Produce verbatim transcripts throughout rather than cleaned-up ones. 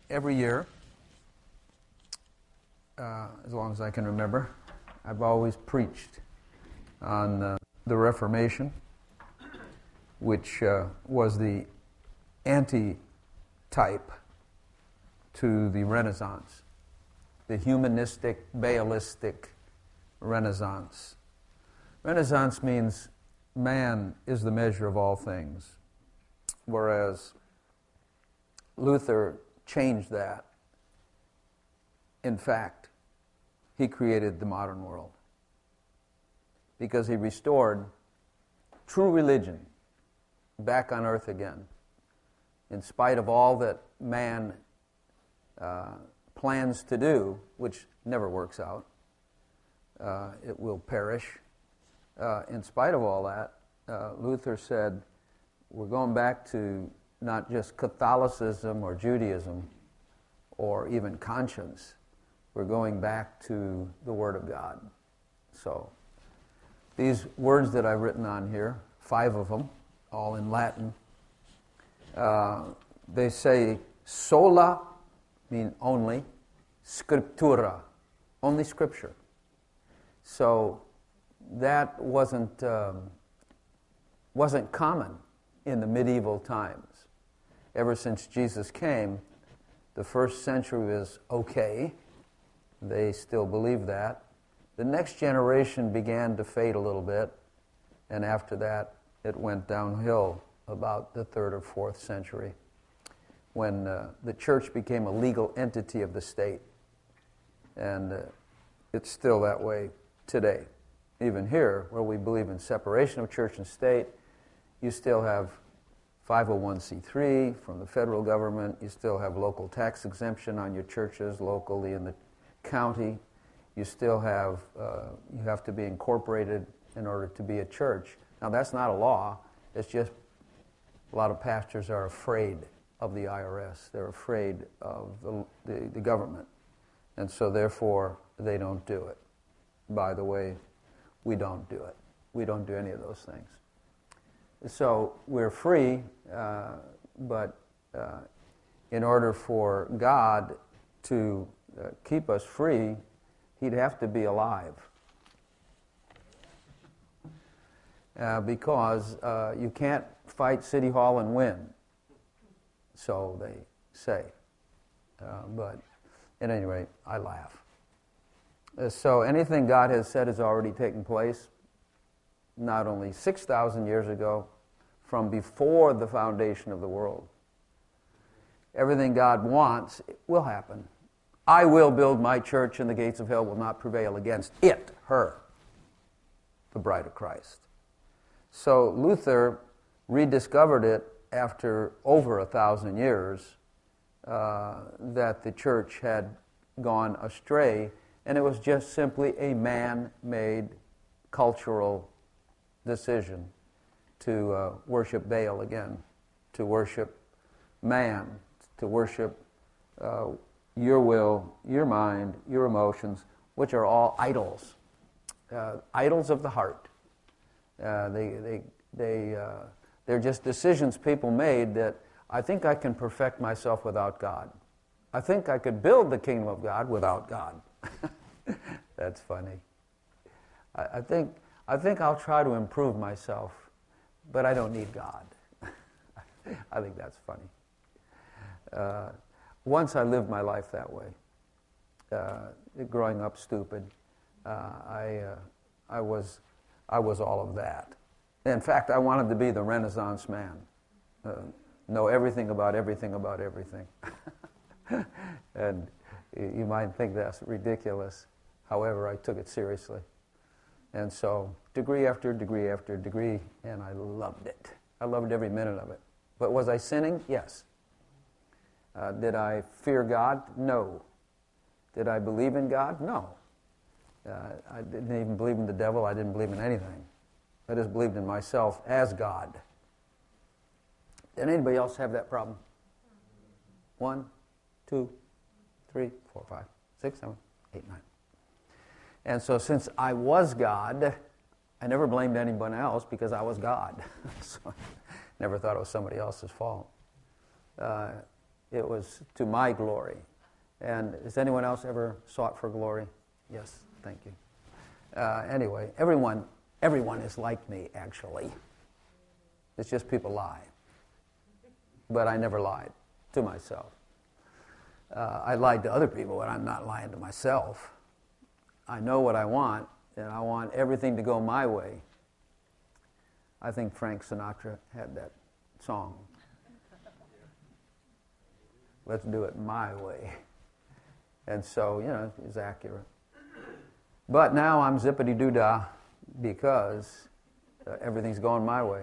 every year, uh, as long as I can remember, I've always preached on uh, the Reformation, which uh, was the anti-type to the Renaissance, the humanistic, Baalistic Renaissance. Renaissance means man is the measure of all things, whereas Luther changed that. In fact, he created the modern world because he restored true religion back on earth again. In spite of all that man uh, plans to do, which never works out, uh, it will perish. Uh, in spite of all that, uh, Luther said, we're going back to not just Catholicism or Judaism or even conscience. We're going back to the Word of God. So these words that I've written on here, five of them, all in Latin, uh, they say sola, mean only, scriptura, only Scripture. So that wasn't um, wasn't common in the medieval times. Ever since Jesus came, the first century was okay. They still believe that. The next generation began to fade a little bit, and after that, it went downhill about the third or fourth century, when uh, the church became a legal entity of the state. And uh, it's still that way today. Even here, where we believe in separation of church and state, you still have five oh one c three from the federal government. You still have local tax exemption on your churches locally in the county. You still have, uh, you have to be incorporated in order to be a church. Now, that's not a law. It's just a lot of pastors are afraid of the I R S. They're afraid of the, the, the government. And so, therefore, they don't do it. By the way, we don't do it. We don't do any of those things. So we're free, uh, but uh, in order for God to uh, keep us free, He'd have to be alive. Uh, because uh, you can't fight City Hall and win, so they say. Uh, but at any rate, I laugh. Uh, so anything God has said has already taken place, not only six thousand years ago, from before the foundation of the world. Everything God wants will happen. I will build my church, and the gates of hell will not prevail against it, her, the bride of Christ. So Luther rediscovered it after over a thousand years uh, that the church had gone astray, and it was just simply a man-made cultural decision to uh, worship Baal again, to worship man, to worship uh, your will, your mind, your emotions, which are all idols, uh, idols of the heart. Uh, they, they, they, uh, they're just decisions people made that I think I can perfect myself without God. I think I could build the kingdom of God without God. That's funny. I, I think I think I'll try to improve myself, but I don't need God. I think that's funny. Uh, once I lived my life that way, uh, growing up stupid, uh, I uh, I was I was all of that. In fact, I wanted to be the Renaissance man, uh, know everything about everything about everything. And you might think that's ridiculous. However, I took it seriously. And so, degree after degree after degree, and I loved it. I loved every minute of it. But was I sinning? Yes. Uh, did I fear God? No. Did I believe in God? No. Uh, I didn't even believe in the devil. I didn't believe in anything. I just believed in myself as God. Did anybody else have that problem? One, two, three, four, five, six, seven, eight, nine. And so since I was God, I never blamed anyone else because I was God. So I never thought it was somebody else's fault. Uh, It was to my glory. And has anyone else ever sought for glory? Yes, thank you. Uh, anyway, everyone, everyone is like me, actually. It's just people lie. But I never lied to myself. Uh, I lied to other people, but I'm not lying to myself. I know what I want, and I want everything to go my way. I think Frank Sinatra had that song. Let's do it my way. And so, you know, it's accurate. But now I'm zippity-doo-dah because uh, everything's going my way.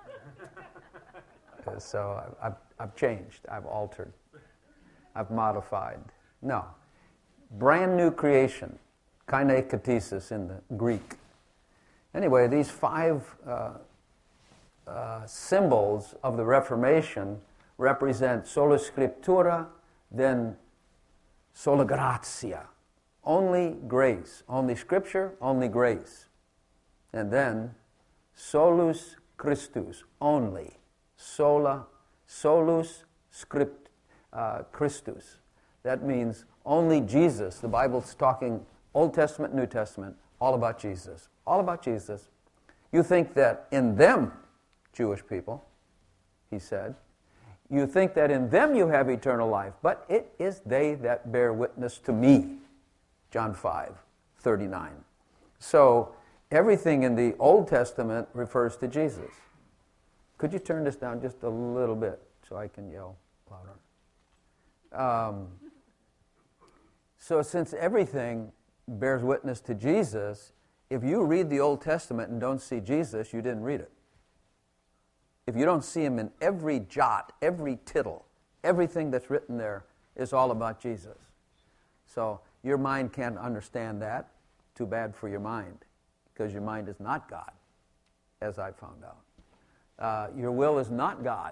Uh, so I've, I've, I've changed. I've altered. I've modified. No. Brand new creation. Kainekatesis in the Greek. Anyway, these five uh, uh, symbols of the Reformation represent sola scriptura, then sola gratia. Only grace. Only Scripture, only grace. And then solus Christus. Only. Sola, solus script, uh, Christus. That means only Jesus. The Bible's talking Old Testament, New Testament, all about Jesus. All about Jesus. You think that in them, Jewish people, he said, you think that in them you have eternal life, but it is they that bear witness to me. John five, thirty-nine. So everything in the Old Testament refers to Jesus. Could you turn this down just a little bit so I can yell louder? Um, so since everything bears witness to Jesus, if you read the Old Testament and don't see Jesus, you didn't read it. If you don't see him in every jot, every tittle, everything that's written there is all about Jesus. So your mind can't understand that. Too bad for your mind, because your mind is not God, as I found out. Uh, your will is not God.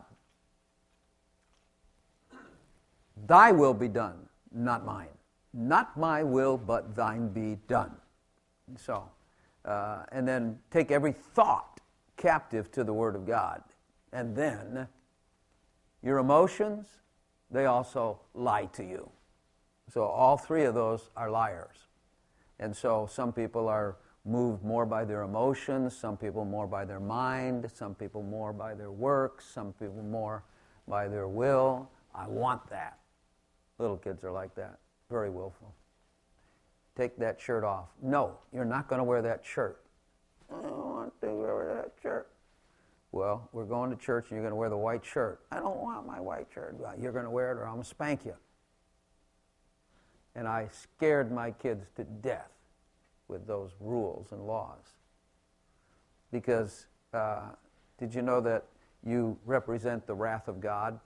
Thy will be done, not mine. Not my will, but thine be done. So, uh, and then take every thought captive to the Word of God. And then your emotions, they also lie to you. So all three of those are liars. And so some people are moved more by their emotions, some people more by their mind, some people more by their works, some people more by their will. I want that. Little kids are like that, very willful. Take that shirt off. No, you're not going to wear that shirt. I don't want to wear that shirt. Well, we're going to church and you're going to wear the white shirt. I don't want my white shirt. Well, you're going to wear it or I'm going to spank you. And I scared my kids to death with those rules and laws. Because uh, did you know that you represent the wrath of God?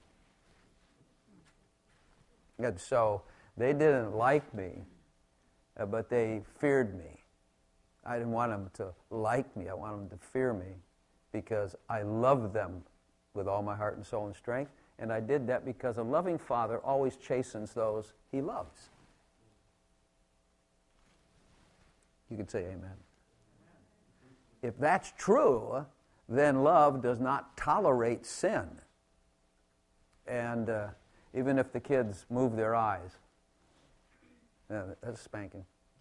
And so they didn't like me, uh, but they feared me. I didn't want them to like me. I wanted them to fear me because I loved them with all my heart and soul and strength. And I did that because a loving father always chastens those he loves. You could say amen. If that's true, then love does not tolerate sin. And uh, even if the kids move their eyes, yeah, that's spanking.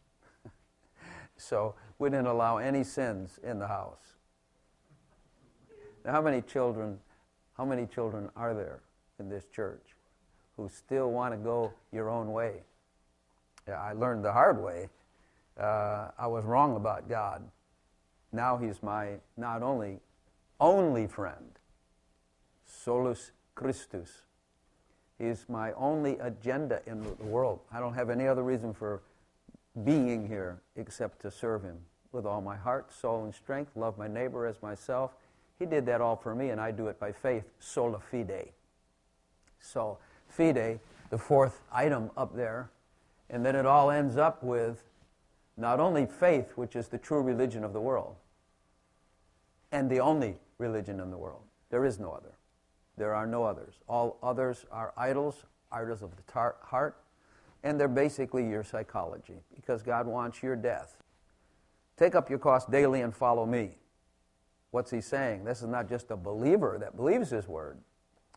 So we didn't allow any sins in the house. Now, how many children, how many children are there in this church who still want to go your own way? Yeah, I learned the hard way. Uh, I was wrong about God. Now he's my not only only friend, solus Christus. He's my only agenda in the world. I don't have any other reason for being here except to serve him with all my heart, soul, and strength, love my neighbor as myself. He did that all for me, and I do it by faith, sola fide. So, fide, the fourth item up there, and then it all ends up with not only faith, which is the true religion of the world, and the only religion in the world. There is no other. There are no others. All others are idols, idols of the tar- heart, and they're basically your psychology, because God wants your death. Take up your cross daily and follow me. What's he saying? This is not just a believer that believes his word,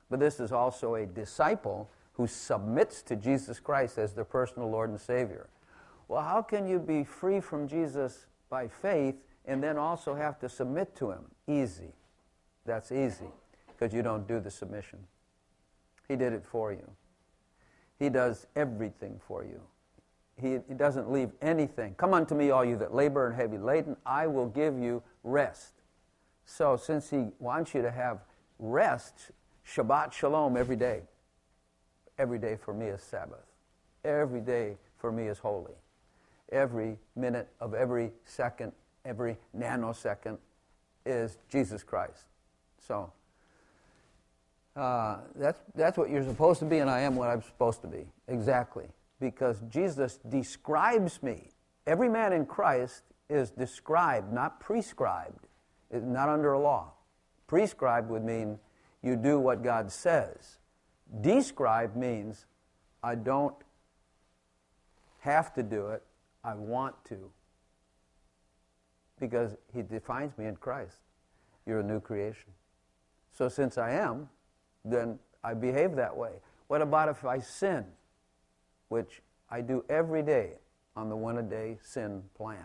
but this is also a disciple who submits to Jesus Christ as their personal Lord and Savior. Well, how can you be free from Jesus by faith and then also have to submit to him? Easy. That's easy, because you don't do the submission. He did it for you. He does everything for you. He, he doesn't leave anything. Come unto me, all you that labor and heavy laden, I will give you rest. So since he wants you to have rest, Shabbat Shalom every day. Every day for me is Sabbath. Every day for me is holy. Every minute of every second, every nanosecond is Jesus Christ. So uh, that's, that's what you're supposed to be, and I am what I'm supposed to be. Exactly. Because Jesus describes me. Every man in Christ is described, not prescribed. It's not under a law. Prescribed would mean you do what God says. Described means I don't have to do it, I want to. Because he defines me in Christ. You're a new creation. So since I am, then I behave that way. What about if I sin? Which I do every day on the one-a-day sin plan.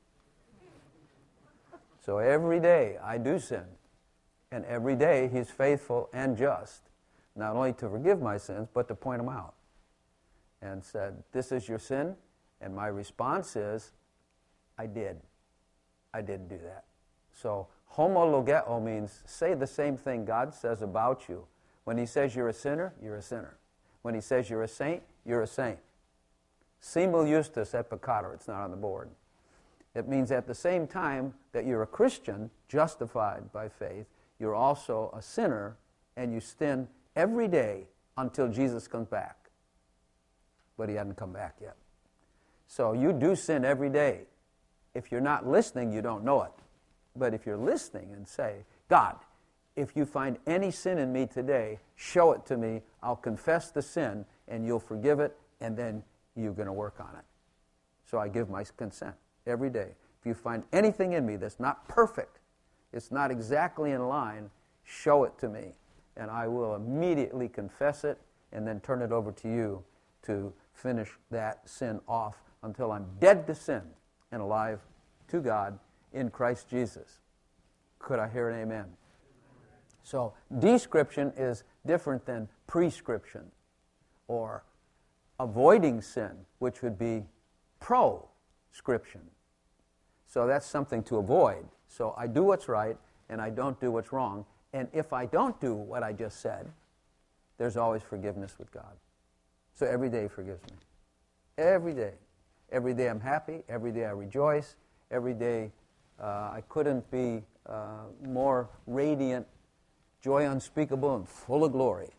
So every day I do sin. And every day he's faithful and just, not only to forgive my sins, but to point them out. And said, this is your sin. And my response is, I did. I did do that. So homologeo means say the same thing God says about you. When he says you're a sinner, you're a sinner. When he says you're a saint, you're a saint. Simul justus et peccator, it's not on the board. It means at the same time that you're a Christian, justified by faith, you're also a sinner, and you sin every day until Jesus comes back. But he hasn't come back yet. So you do sin every day. If you're not listening, you don't know it. But if you're listening and say, God, if you find any sin in me today, show it to me. I'll confess the sin, and you'll forgive it, and then you're going to work on it. So I give my consent every day. If you find anything in me that's not perfect, it's not exactly in line, show it to me, and I will immediately confess it and then turn it over to you to finish that sin off until I'm dead to sin and alive to God in Christ Jesus. Could I hear an amen? So description is different than prescription, or avoiding sin, which would be proscription. So that's something to avoid. So I do what's right, and I don't do what's wrong. And if I don't do what I just said, there's always forgiveness with God. So every day he forgives me. Every day. Every day I'm happy. Every day I rejoice. Every day uh, I couldn't be uh, more radiant, joy unspeakable, and full of glory.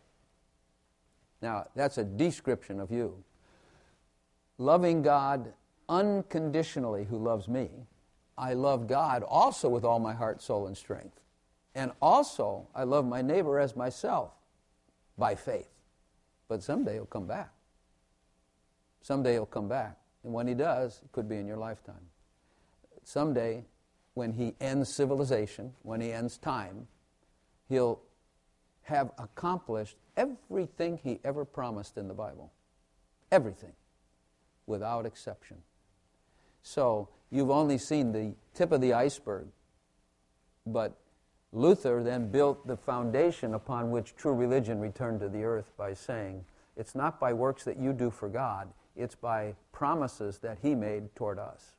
Now, that's a description of you. Loving God unconditionally, who loves me, I love God also with all my heart, soul, and strength. And also, I love my neighbor as myself by faith. But someday he'll come back. Someday he'll come back. And when he does, it could be in your lifetime. Someday, when he ends civilization, when he ends time, he'll have accomplished everything he ever promised in the Bible. Everything, without exception. So, you've only seen the tip of the iceberg. But Luther then built the foundation upon which true religion returned to the earth by saying, it's not by works that you do for God, it's by promises that he made toward us.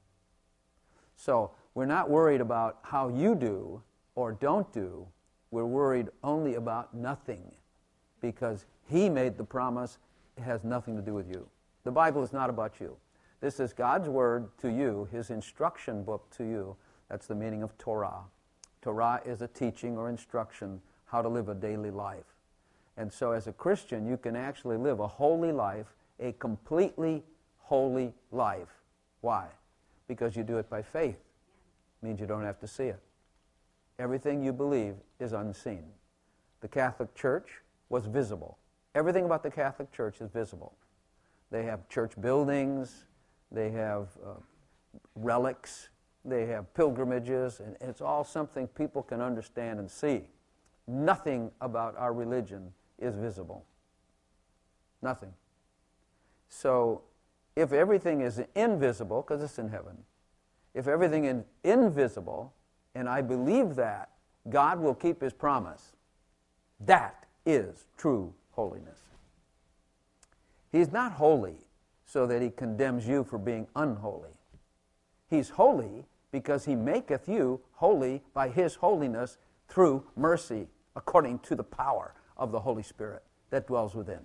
So, we're not worried about how you do or don't do. We're worried only about nothing, because he made the promise. It has nothing to do with you. The Bible is not about you. This is God's word to you, his instruction book to you. That's the meaning of Torah. Torah is a teaching or instruction how to live a daily life. And so as a Christian, you can actually live a holy life, a completely holy life. Why? Because you do it by faith. It means you don't have to see it. Everything you believe is unseen. The Catholic Church was visible. Everything about the Catholic Church is visible. They have church buildings, they have uh, relics, they have pilgrimages, and it's all something people can understand and see. Nothing about our religion is visible. Nothing. So if everything is invisible, because it's in heaven, if everything is invisible, and I believe that, God will keep His promise. That is true holiness. He's not holy so that He condemns you for being unholy. He's holy because He maketh you holy by His holiness through mercy, according to the power of the Holy Spirit that dwells within.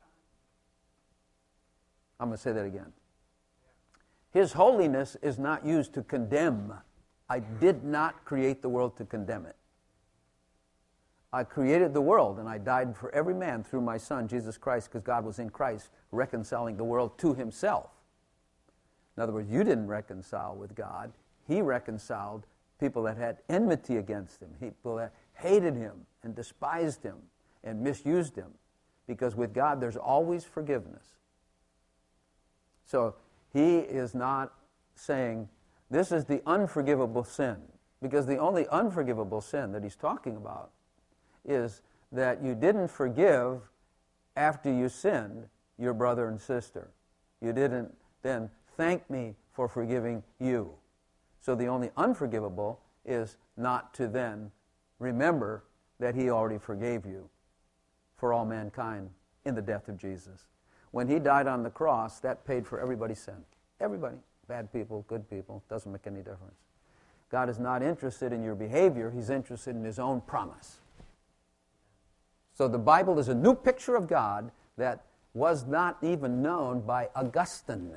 I'm going to say that again. His holiness is not used to condemn. I did not create the world to condemn it. I created the world, and I died for every man through my Son, Jesus Christ, because God was in Christ, reconciling the world to Himself. In other words, you didn't reconcile with God. He reconciled people that had enmity against Him, people that hated Him and despised Him and misused Him, because with God there's always forgiveness. So He is not saying, this is the unforgivable sin, because the only unforgivable sin that He's talking about is that you didn't forgive after you sinned your brother and sister. You didn't then thank me for forgiving you. So the only unforgivable is not to then remember that He already forgave you for all mankind in the death of Jesus. When He died on the cross, that paid for everybody's sin. Everybody. Bad people, good people, doesn't make any difference. God is not interested in your behavior. He's interested in His own promise. So the Bible is a new picture of God that was not even known by Augustine.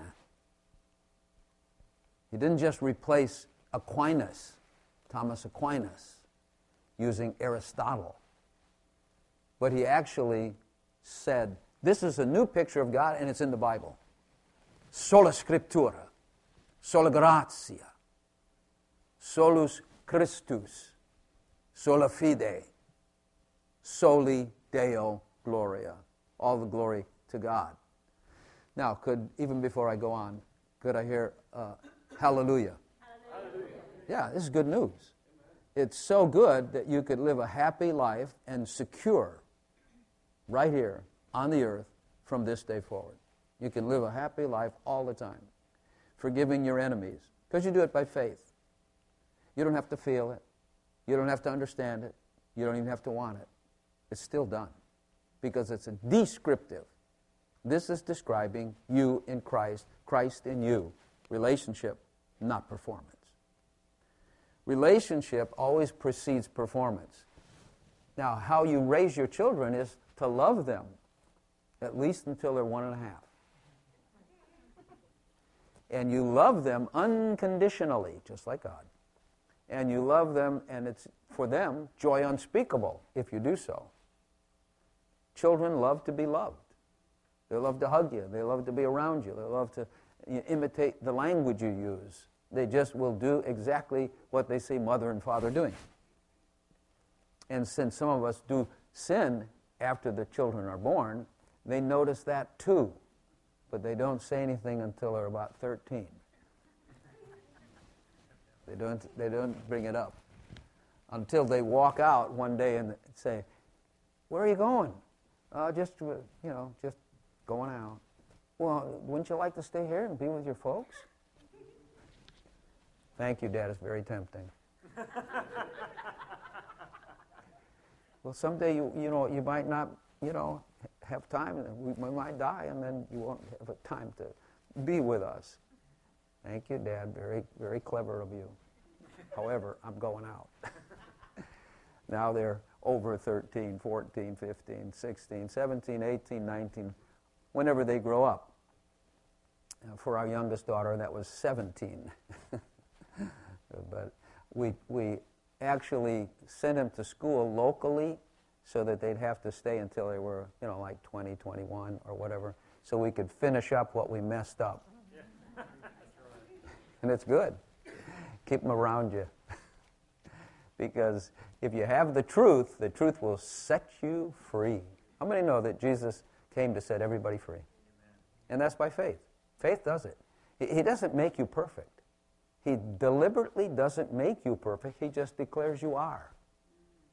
He didn't just replace Aquinas, Thomas Aquinas, using Aristotle. But he actually said, this is a new picture of God, and it's in the Bible. Sola Scriptura, sola gratia, solus Christus, sola fide, soli Deo gloria. All the glory to God. Now, could, even before I go on, could I hear uh, hallelujah? Hallelujah? Yeah, this is good news. It's so good that you could live a happy life and secure right here on the earth from this day forward. You can live a happy life all the time, forgiving your enemies, because you do it by faith. You don't have to feel it. You don't have to understand it. You don't even have to want it. It's still done because it's a descriptive. This is describing you in Christ, Christ in you. Relationship, not performance. Relationship always precedes performance. Now, how you raise your children is to love them, at least until they're one and a half. And you love them unconditionally, just like God. And you love them, and it's, for them, joy unspeakable if you do so. Children love to be loved. They love to hug you. They love to be around you. They love to imitate the language you use. They just will do exactly what they see mother and father doing. And since some of us do sin after the children are born, they notice that too. But they don't say anything until they're about thirteen. They don't, they don't bring it up until they walk out one day and say, where are you going? Uh, just, you know, just going out. Well, wouldn't you like to stay here and be with your folks? Thank you, Dad. It's very tempting. Well, someday, you you know, you might not, you know, have time. We, we might die, and then you won't have time to be with us. Thank you, Dad. Very, very clever of you. However, I'm going out. Now they're over thirteen, fourteen, fifteen, sixteen, seventeen, eighteen, nineteen, whenever they grow up. Uh, for our youngest daughter, that was seventeen. But we we actually sent them to school locally so that they'd have to stay until they were, you know, like twenty, twenty-one or whatever, so we could finish up what we messed up. Yeah. And it's good. Keep them around you. Because if you have the truth, the truth will set you free. How many know that Jesus came to set everybody free? Amen. And that's by faith. Faith does it. He doesn't make you perfect. He deliberately doesn't make you perfect. He just declares you are.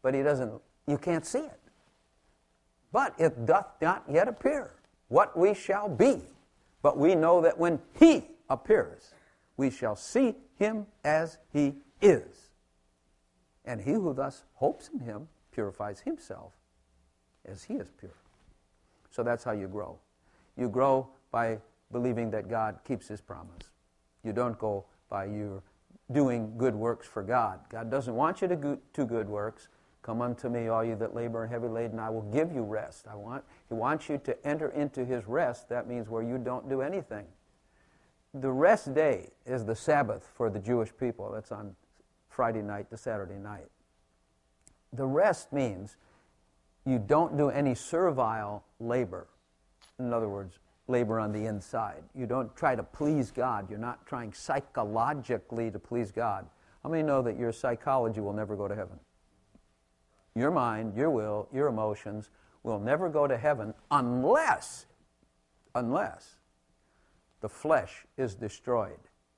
but he doesn't, you can't see it. But it doth not yet appear what we shall be. But we know that when he appears, we shall see him as he is. And he who thus hopes in him purifies himself as he is pure. So that's how you grow. You grow by believing that God keeps his promise. You don't go by your doing good works for God. God doesn't want you to do good works. Come unto me, all you that labor and heavy laden, I will give you rest. I want, he wants you to enter into his rest. That means where you don't do anything. The rest day is the Sabbath for the Jewish people. That's on Friday night to Saturday night. The rest means you don't do any servile labor. In other words, labor on the inside. You don't try to please God. You're not trying psychologically to please God. How many know that your psychology will never go to heaven? Your mind, your will, your emotions will never go to heaven unless, unless the flesh is destroyed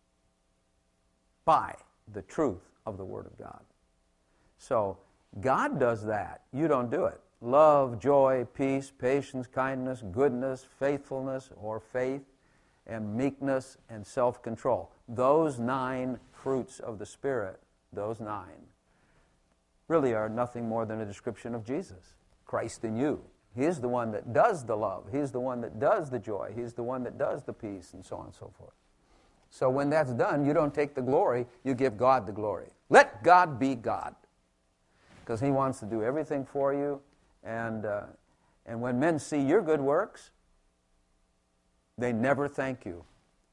by the truth of the Word of God. So God does that. You don't do it. Love, joy, peace, patience, kindness, goodness, faithfulness or faith, and meekness and self-control. Those nine fruits of the Spirit, those nine, really are nothing more than a description of Jesus, Christ in you. He's the one that does the love. He's the one that does the joy. He's the one that does the peace, and so on and so forth. So when that's done, you don't take the glory, you give God the glory. Let God be God, because he wants to do everything for you. And, uh, and when men see your good works, they never thank you.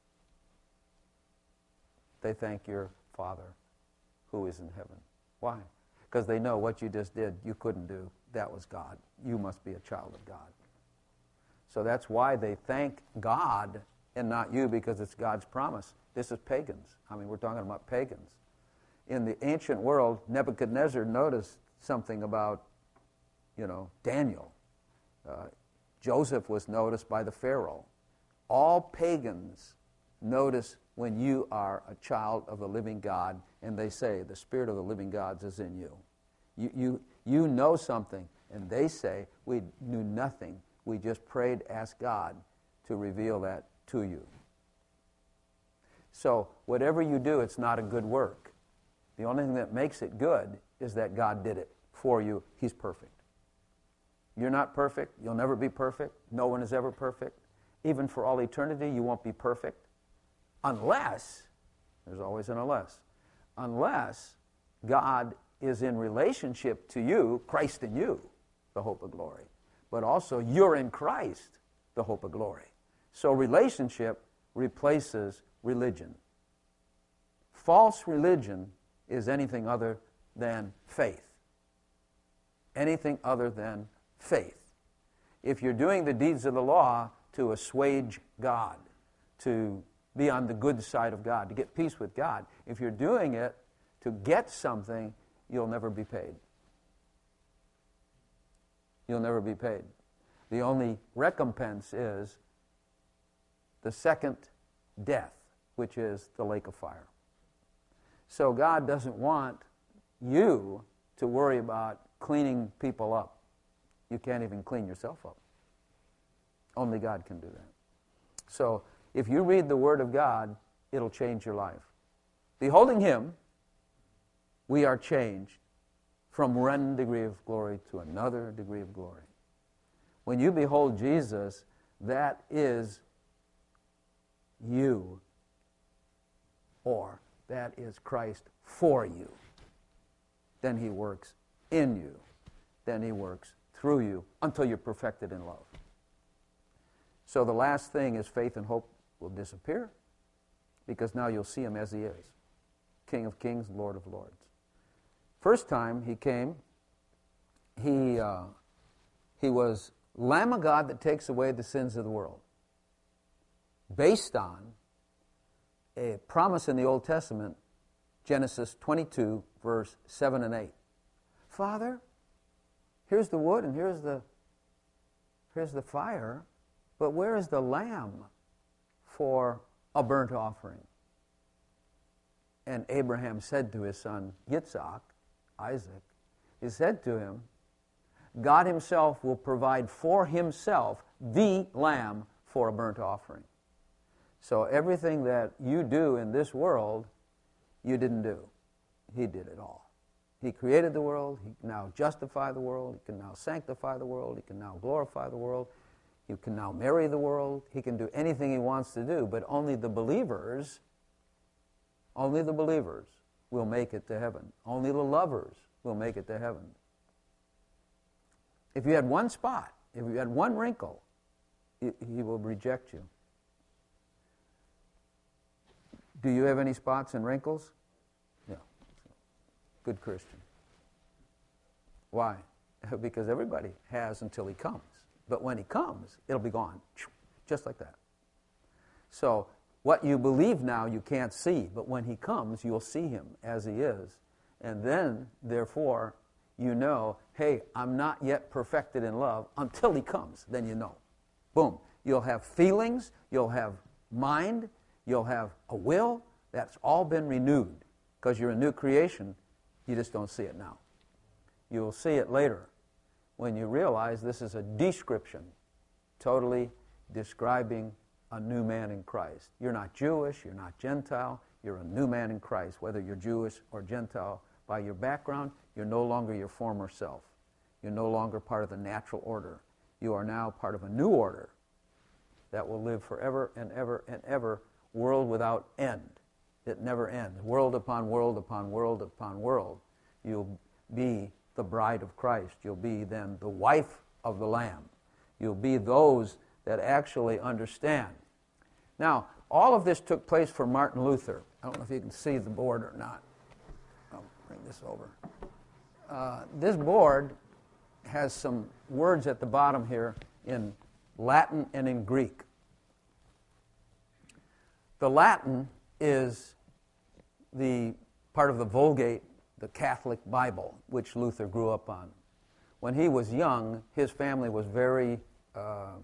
They thank your Father who is in heaven. Why? Because they know what you just did, you couldn't do. That was God. You must be a child of God. So that's why they thank God and not you, because it's God's promise. This is pagans. I mean, we're talking about pagans. In the ancient world, Nebuchadnezzar noticed something about, you know, Daniel. Uh, Joseph was noticed by the Pharaoh. All pagans notice when you are a child of the living God, and they say, the Spirit of the living God is in you. You, you, you know something, and they say, we knew nothing. We just prayed, asked God to reveal that to you. So whatever you do, it's not a good work. The only thing that makes it good is that God did it for you. He's perfect. You're not perfect. You'll never be perfect. No one is ever perfect. Even for all eternity, you won't be perfect. Unless, there's always an unless, unless God is in relationship to you, Christ in you, the hope of glory. But also you're in Christ, the hope of glory. So relationship replaces religion. False religion is anything other than faith. Anything other than faith. If you're doing the deeds of the law to assuage God, to be on the good side of God, to get peace with God, if you're doing it to get something, you'll never be paid. You'll never be paid. The only recompense is the second death, which is the lake of fire. So God doesn't want you to worry about cleaning people up. You can't even clean yourself up. Only God can do that. So if you read the Word of God, it'll change your life. Beholding Him, we are changed from one degree of glory to another degree of glory. When you behold Jesus, that is you, or that is Christ for you. Then He works in you. Then He works through you until you're perfected in love. So the last thing is faith and hope will disappear, because now you'll see Him as He is, King of kings, Lord of lords. First time He came, He, uh, he was Lamb of God that takes away the sins of the world, based on a promise in the Old Testament, Genesis twenty-two, verse seven and eight. Father, here's the wood and here's the, here's the fire, but where is the lamb for a burnt offering? And Abraham said to his son Yitzhak, Isaac, He said to him, God himself will provide for himself the lamb for a burnt offering. So everything that you do in this world, you didn't do. He did it all. He created the world. He can now justify the world. He can now sanctify the world. He can now glorify the world. He can now marry the world. He can do anything he wants to do, but only the believers, only the believers will make it to heaven. Only the lovers will make it to heaven. If you had one spot, if you had one wrinkle, he, he will reject you. Do you have any spots and wrinkles? No. Good Christian. Why? Because everybody has until he comes. But when he comes, it'll be gone. Just like that. So, what you believe now you can't see, but when he comes, you'll see him as he is. And then, therefore, you know, hey, I'm not yet perfected in love until he comes. Then you know. Boom. You'll have feelings, you'll have mind, you'll have a will. That's all been renewed. Because you're a new creation, you just don't see it now. You'll see it later when you realize this is a description, totally describing a new man in Christ. You're not Jewish, you're not Gentile, you're a new man in Christ. Whether you're Jewish or Gentile, by your background, you're no longer your former self. You're no longer part of the natural order. You are now part of a new order that will live forever and ever and ever, world without end. It never ends. World upon world upon world upon world. You'll be the bride of Christ. You'll be then the wife of the Lamb. You'll be those that actually understand. Now, all of this took place for Martin Luther. I don't know if you can see the board or not. I'll bring this over. Uh, this board has some words at the bottom here in Latin and in Greek. The Latin is the part of the Vulgate, the Catholic Bible, which Luther grew up on. When he was young, his family was very uh,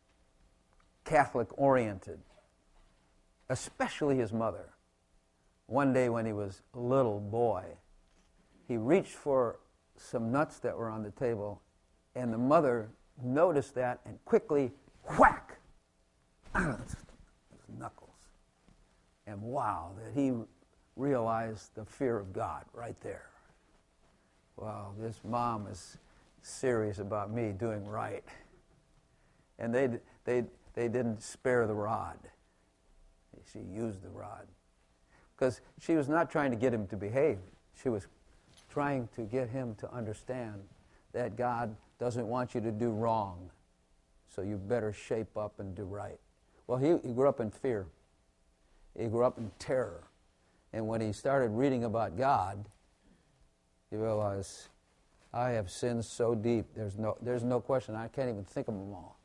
Catholic-oriented, especially his mother. One day when he was a little boy, he reached for some nuts that were on the table, and the mother noticed that and quickly, whack, his knuckles. And wow, that he realized the fear of God right there. Wow, this mom is serious about me doing right. And they they they didn't spare the rod. She used the rod. Because she was not trying to get him to behave. She was trying to get him to understand that God doesn't want you to do wrong. So you better shape up and do right. Well, he, he grew up in fear. He grew up in terror. And when he started reading about God, he realized, I have sinned so deep, there's no, there's no question, I can't even think of them all.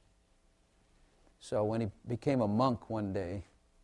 So when he became a monk one day,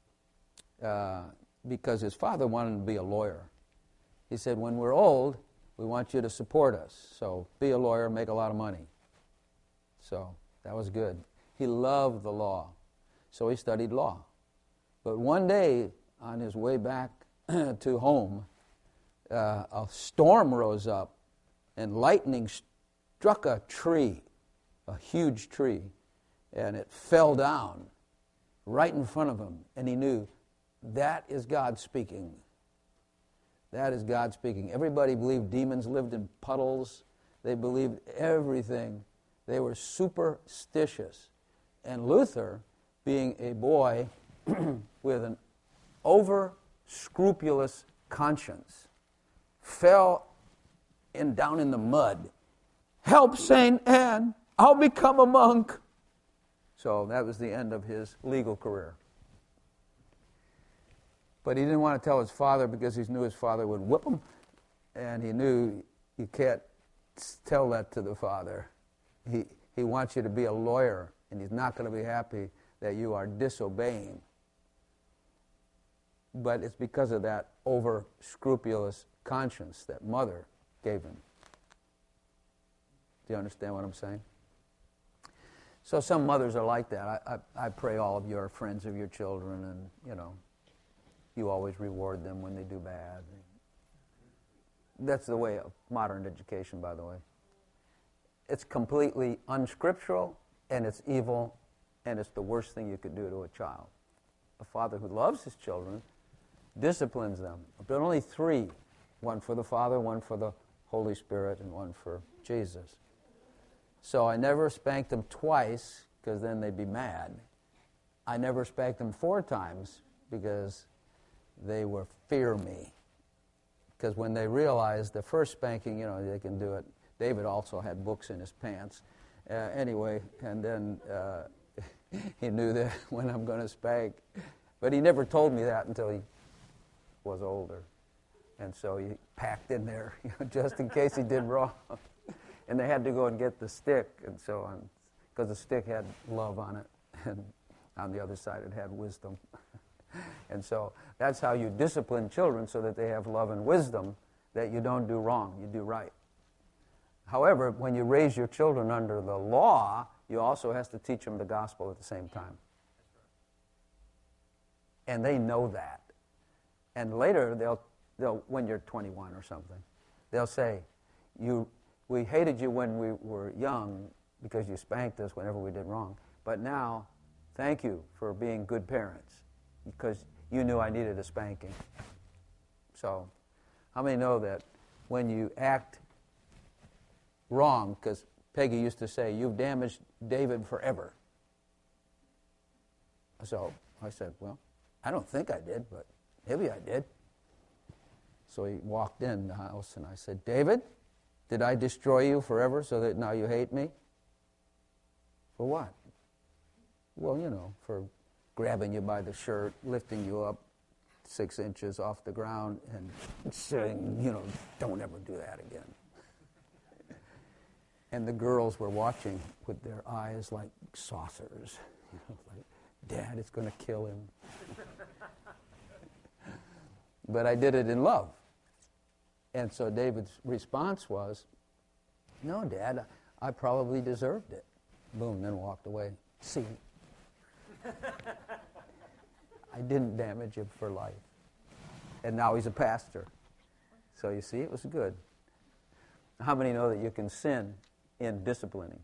uh, because his father wanted him to be a lawyer, he said, when we're old, we want you to support us. So be a lawyer, make a lot of money. So that was good. He loved the law. So he studied law. But one day, on his way back to home, uh, a storm rose up and lightning struck a tree, a huge tree, and it fell down right in front of him. And he knew, that is God speaking. That is God speaking. Everybody believed demons lived in puddles. They believed everything. They were superstitious. And Luther, being a boy with an over-scrupulous conscience, fell in down in the mud. Help, Saint Anne, I'll become a monk. So that was the end of his legal career. But he didn't want to tell his father because he knew his father would whip him, and he knew you can't tell that to the father. He, he wants you to be a lawyer, and he's not going to be happy that you are disobeying. But it's because of that over-scrupulous conscience that mother gave him. Do you understand what I'm saying? So some mothers are like that. I, I, I pray all of you are friends of your children, and, you know, you always reward them when they do bad. That's the way of modern education, by the way. It's completely unscriptural, and it's evil, and it's the worst thing you could do to a child. A father who loves his children disciplines them. But only three, one for the Father, one for the Holy Spirit, and one for Jesus. So I never spanked them twice, because then they'd be mad. I never spanked them four times, because they would fear me. Because when they realized the first spanking, you know, they can do it. David also had books in his pants. Uh, anyway, and then uh, he knew that when I'm going to spank. But he never told me that until he was older. And so he packed in there, you know, just in case he did wrong. And they had to go and get the stick and so on, because the stick had love on it, and on the other side it had wisdom. And so that's how you discipline children, so that they have love and wisdom, that you don't do wrong, you do right. However, when you raise your children under the law, you also have to teach them the gospel at the same time. And they know that. And later, they'll, they'll when you're twenty-one or something, they'll say, "You, we hated you when we were young because you spanked us whenever we did wrong. But now, thank you for being good parents, because you knew I needed a spanking." So, how many know that when you act wrong, because Peggy used to say, "You've damaged David forever." So I said, "Well, I don't think I did, but maybe I did." So he walked in the house, and I said, "David, did I destroy you forever so that now you hate me?" "For what?" "Well, you know, for grabbing you by the shirt, lifting you up six inches off the ground, and saying, you know, don't ever do that again." And the girls were watching with their eyes like saucers, you know, like, "Dad, it's going to kill him." But I did it in love. And so David's response was, "No, Dad, I probably deserved it." Boom, then walked away. See, I didn't damage him for life. And now he's a pastor. So you see, it was good. How many know that you can sin in disciplining?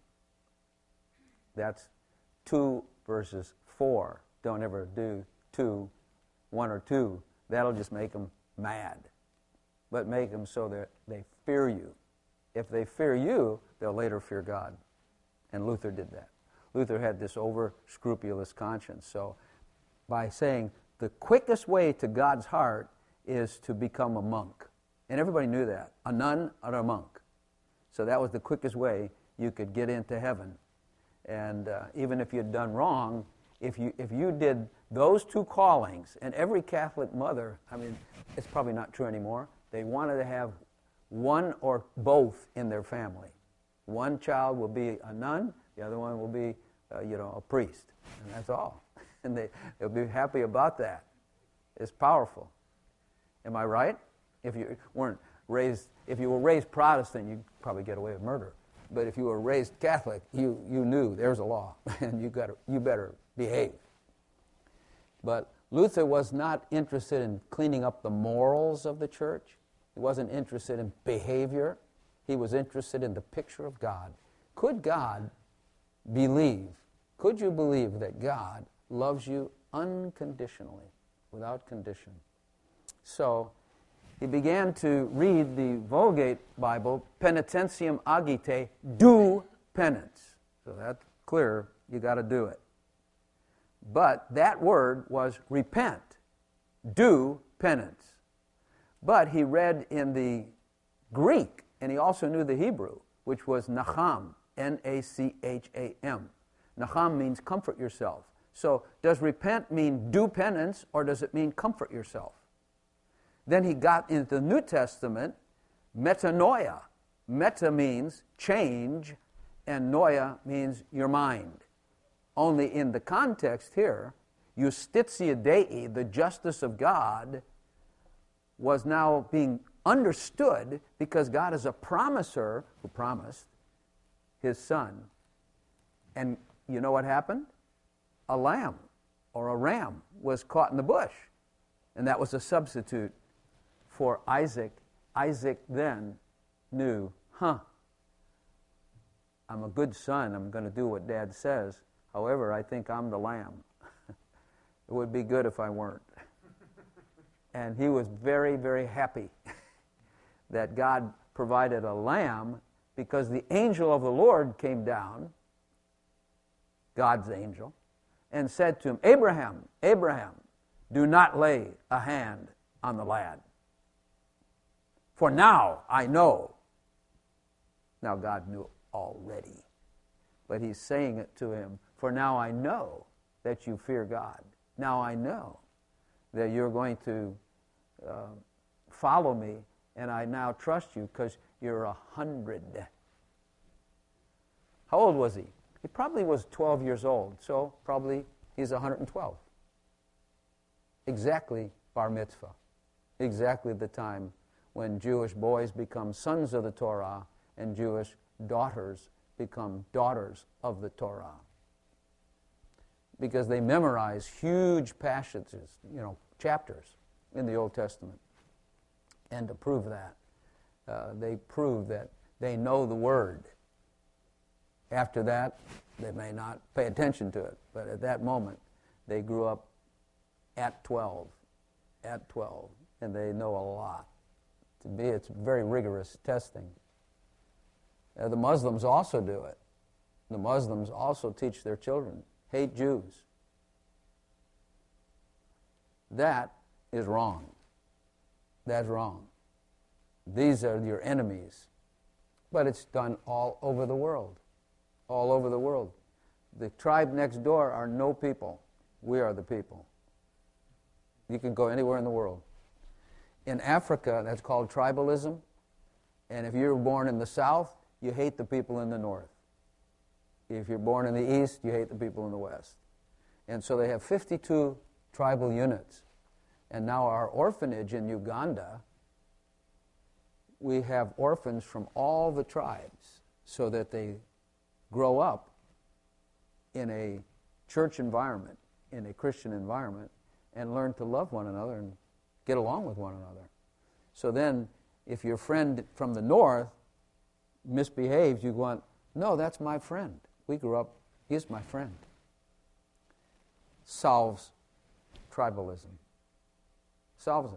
That's two versus four. Don't ever do two, one or two. That'll just make them mad. But make them so that they fear you. If they fear you, they'll later fear God. And Luther did that. Luther had this over-scrupulous conscience. So by saying the quickest way to God's heart is to become a monk. And everybody knew that. A nun or a monk. So that was the quickest way you could get into heaven. And uh, even if you'd done wrong, if you if you did those two callings, and every Catholic mother, I mean, it's probably not true anymore, they wanted to have one or both in their family. One child will be a nun, the other one will be, uh, you know, a priest, and that's all. And they, they'll be happy about that. It's powerful. Am I right? If you weren't raised, if you were raised Protestant, you'd probably get away with murder. But if you were raised Catholic, you, you knew there's a law, and you got you better behave. But Luther was not interested in cleaning up the morals of the church. He wasn't interested in behavior. He was interested in the picture of God. Could God believe, could you believe that God loves you unconditionally, without condition? So he began to read the Vulgate Bible, Penitentiam Agite, do penance. So that's clear, you got to do it. But that word was repent, do penance. But he read in the Greek, and he also knew the Hebrew, which was nacham, N A C H A M. Nacham means comfort yourself. So does repent mean do penance, or does it mean comfort yourself? Then he got into the New Testament, metanoia. Meta means change, and noia means your mind. Only in the context here, justitia Dei, the justice of God, was now being understood because God is a promiser who promised his son. And you know what happened? A lamb or a ram was caught in the bush. And that was a substitute for Isaac Isaac then knew, huh, I'm a good son. I'm going to do what Dad says. However, I think I'm the lamb. It would be good if I weren't. And he was very, very happy that God provided a lamb, because the angel of the Lord came down, God's angel, and said to him, Abraham, Abraham, do not lay a hand on the lad. For now I know. Now God knew already, but he's saying it to him, for now I know that you fear God. Now I know that you're going to uh, follow me, and I now trust you because you're a hundred. How old was he? He probably was twelve years old, so probably he's one hundred twelve. Exactly bar mitzvah. Exactly the time when Jewish boys become sons of the Torah and Jewish daughters become daughters of the Torah. Because they memorize huge passages, you know, chapters in the Old Testament. And to prove that, uh, they prove that they know the Word. After that, they may not pay attention to it, but at that moment, they grew up at twelve, at twelve, and they know a lot. To me, it's very rigorous testing. Uh, the Muslims also do it. The Muslims also teach their children, hate Jews. That is wrong. That's wrong. These are your enemies. But it's done all over the world. All over the world. The tribe next door are no people. We are the people. You can go anywhere in the world. In Africa, that's called tribalism. And if you're born in the south, you hate the people in the north. If you're born in the east, you hate the people in the west. And so they have fifty-two tribal units. And now our orphanage in Uganda, we have orphans from all the tribes so that they grow up in a church environment, in a Christian environment, and learn to love one another and get along with one another. So then, if your friend from the north misbehaves, you go on, no, that's my friend. We grew up, he's my friend. Solves tribalism. Solves it.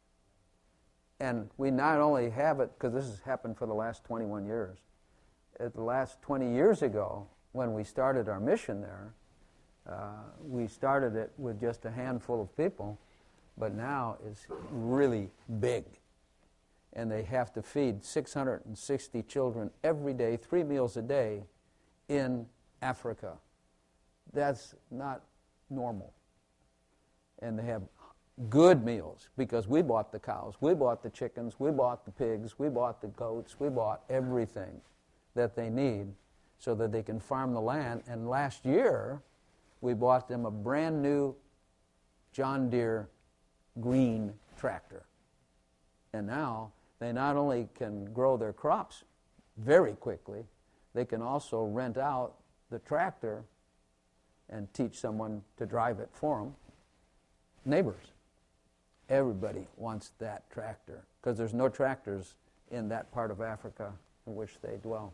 And we not only have it, because this has happened for the last twenty-one years, at the last twenty years ago, when we started our mission there, uh, we started it with just a handful of people, but now it's really big. And they have to feed six hundred sixty children every day, three meals a day, in Africa. That's not normal. And they have good meals, because we bought the cows, we bought the chickens, we bought the pigs, we bought the goats, we bought everything that they need so that they can farm the land. And last year, we bought them a brand new John Deere green tractor. And now, they not only can grow their crops very quickly, they can also rent out the tractor and teach someone to drive it for them. Neighbors. Everybody wants that tractor, because there's no tractors in that part of Africa in which they dwell.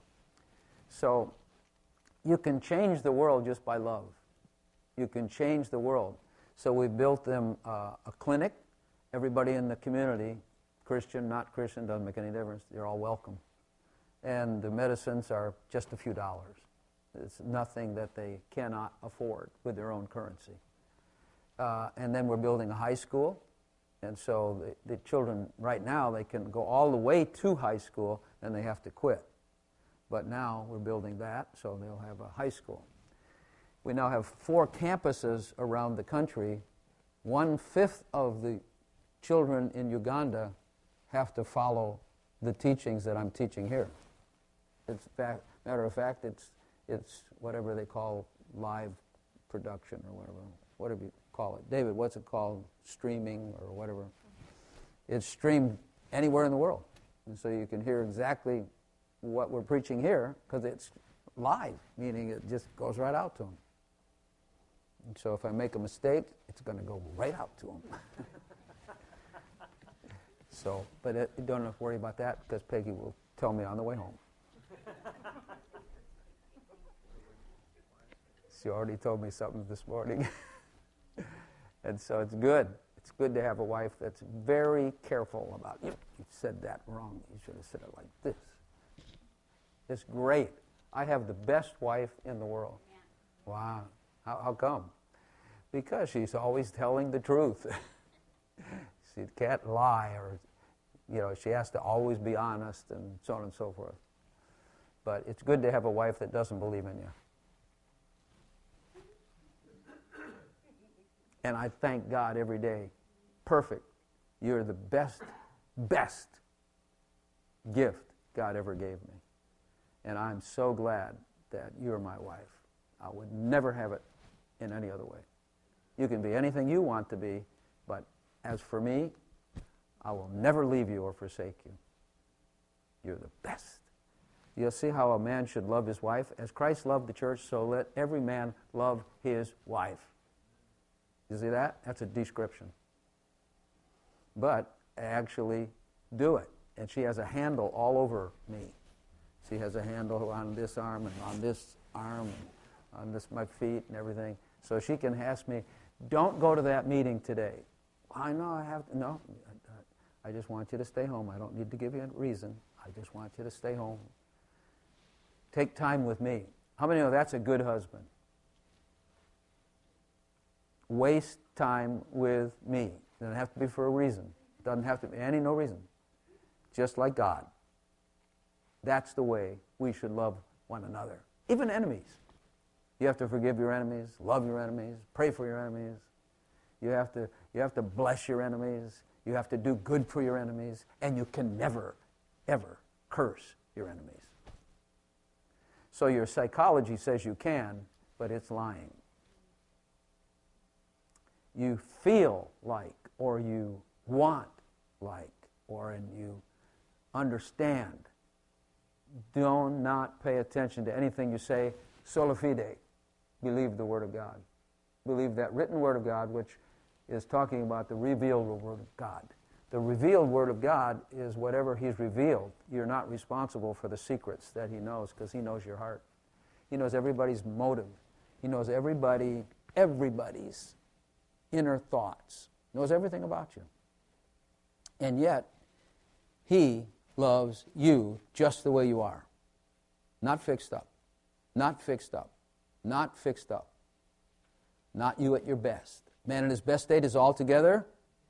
So you can change the world just by love. You can change the world. So we built them uh, a clinic. Everybody in the community, Christian, not Christian, doesn't make any difference. They're all welcome. And the medicines are just a few dollars. It's nothing that they cannot afford with their own currency. Uh, and then we're building a high school. And so the, the children, right now, they can go all the way to high school, and they have to quit. But now we're building that, so they'll have a high school. We now have four campuses around the country. One-fifth of the children in Uganda have to follow the teachings that I'm teaching here. It's fact, matter of fact, it's it's whatever they call live production or whatever, whatever you call it. David, what's it called? Streaming or whatever. It's streamed anywhere in the world. And so you can hear exactly what we're preaching here because it's live, meaning it just goes right out to them. And so if I make a mistake, it's going to go right out to them. So, but it, you don't have to worry about that because Peggy will tell me on the way home. She already told me something this morning. And so it's good. It's good to have a wife that's very careful about, you, you said that wrong. You should have said it like this. It's great. I have the best wife in the world. Yeah. Wow. How, how come? Because she's always telling the truth. She can't lie, or, you know, she has to always be honest and so on and so forth. But it's good to have a wife that doesn't believe in you. And I thank God every day. Perfect. You're the best, best gift God ever gave me. And I'm so glad that you're my wife. I would never have it in any other way. You can be anything you want to be, but as for me, I will never leave you or forsake you. You're the best. You'll see how a man should love his wife. As Christ loved the church, so let every man love his wife. You see that? That's a description. But actually do it. And she has a handle all over me. She has a handle on this arm and on this arm and on this my feet and everything. So she can ask me, don't go to that meeting today. I know I have to. No, I just want you to stay home. I don't need to give you a reason. I just want you to stay home. Take time with me. How many know that's a good husband? Waste time with me. It doesn't have to be for a reason. It doesn't have to be any, no reason. Just like God. That's the way we should love one another. Even enemies. You have to forgive your enemies, love your enemies, pray for your enemies. You have to, you have to bless your enemies. You have to do good for your enemies. And you can never, ever curse your enemies. So your psychology says you can, but it's lying. You feel like, or you want like, or and you understand. Do not pay attention to anything you say. Sola fide. Believe the Word of God. Believe that written Word of God, which is talking about the revealed Word of God. The revealed Word of God is whatever He's revealed. You're not responsible for the secrets that He knows, because He knows your heart. He knows everybody's motive. He knows everybody, everybody's inner thoughts. He knows everything about you. And yet, He loves you just the way you are. Not fixed up. Not fixed up. Not fixed up. Not you at your best. Man in his best state is altogether.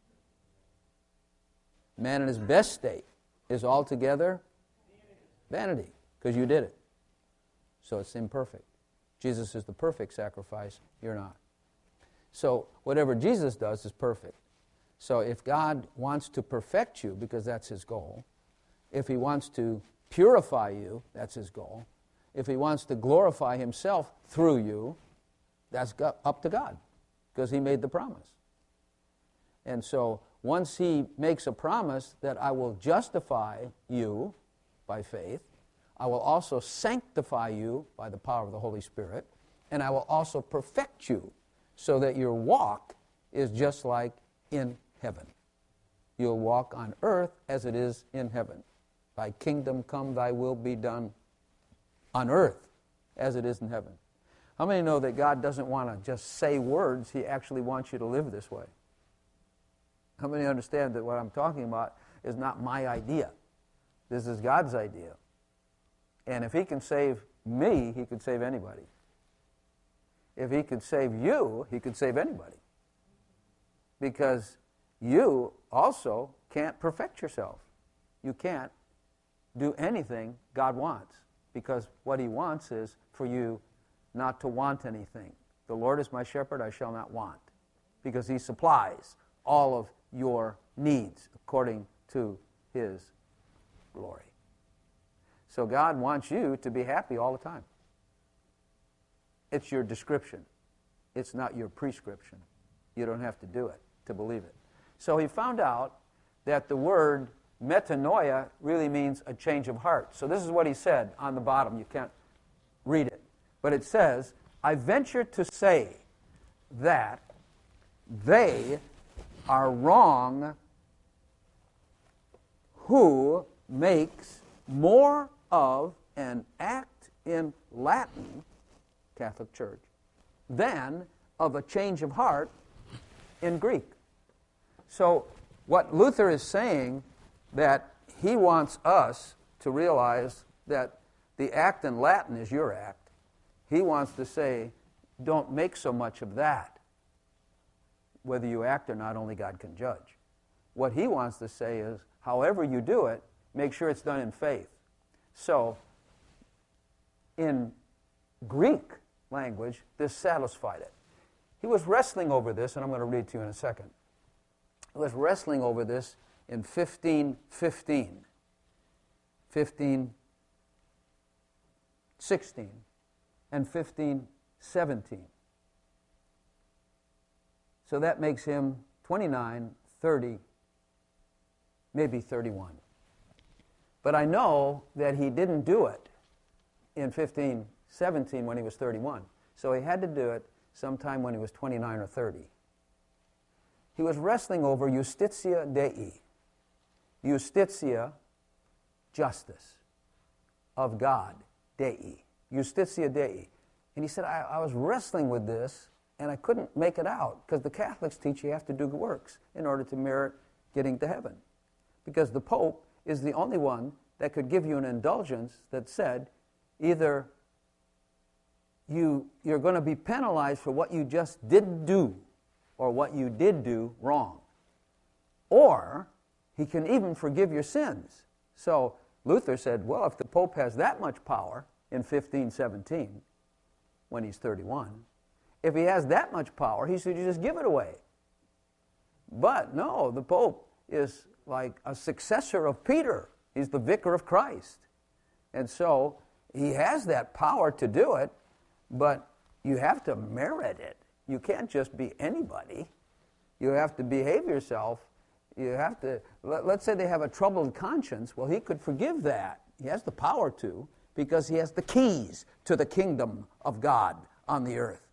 Man in his best state is altogether vanity, because you did it. So it's imperfect. Jesus is the perfect sacrifice. You're not. So whatever Jesus does is perfect. So if God wants to perfect you, because that's His goal, if He wants to purify you, that's His goal, if He wants to glorify Himself through you, that's up to God, because He made the promise. And so once He makes a promise that I will justify you by faith, I will also sanctify you by the power of the Holy Spirit, and I will also perfect you so that your walk is just like in heaven. You'll walk on earth as it is in heaven. Thy kingdom come, thy will be done on earth as it is in heaven. How many know that God doesn't want to just say words? He actually wants you to live this way. How many understand that what I'm talking about is not my idea? This is God's idea. And if He can save me, He could save anybody. If He could save you, He could save anybody. Because you also can't perfect yourself. You can't do anything God wants, because what He wants is for you not to want anything. The Lord is my shepherd, I shall not want, because He supplies all of your needs according to His glory. So God wants you to be happy all the time. It's your description. It's not your prescription. You don't have to do it to believe it. So he found out that the word metanoia really means a change of heart. So this is what he said on the bottom. You can't read it. But it says, I venture to say that they are wrong who makes more of an act in Latin, Catholic Church, than of a change of heart in Greek. So what Luther is saying, that he wants us to realize that the act in Latin is your act. He wants to say, don't make so much of that. Whether you act or not, only God can judge. What he wants to say is, however you do it, make sure it's done in faith. So, in Greek language, this satisfied it. He was wrestling over this, and I'm going to read to you in a second. He was wrestling over this in fifteen fifteen, fifteen sixteen, and fifteen seventeen. So that makes him twenty-nine, thirty, maybe thirty-one. But I know that he didn't do it in fifteen seventeen when he was thirty-one. So he had to do it sometime when he was twenty-nine or thirty. He was wrestling over Justitia Dei. Justitia, justice of God, Dei. Justitia Dei. And he said, I, I was wrestling with this, and I couldn't make it out, because the Catholics teach you have to do good works in order to merit getting to heaven. Because the Pope is the only one that could give you an indulgence that said, either you, you're going to be penalized for what you just didn't do, or what you did do wrong. Or he can even forgive your sins. So Luther said, well, if the Pope has that much power in fifteen seventeen, when he's thirty-one, if he has that much power, he should just give it away. But no, the Pope is like a successor of Peter. He's the vicar of Christ. And so he has that power to do it, but you have to merit it. You can't just be anybody. You have to behave yourself. You have to, let, let's say they have a troubled conscience. Well, he could forgive that. He has the power to, because he has the keys to the kingdom of God on the earth.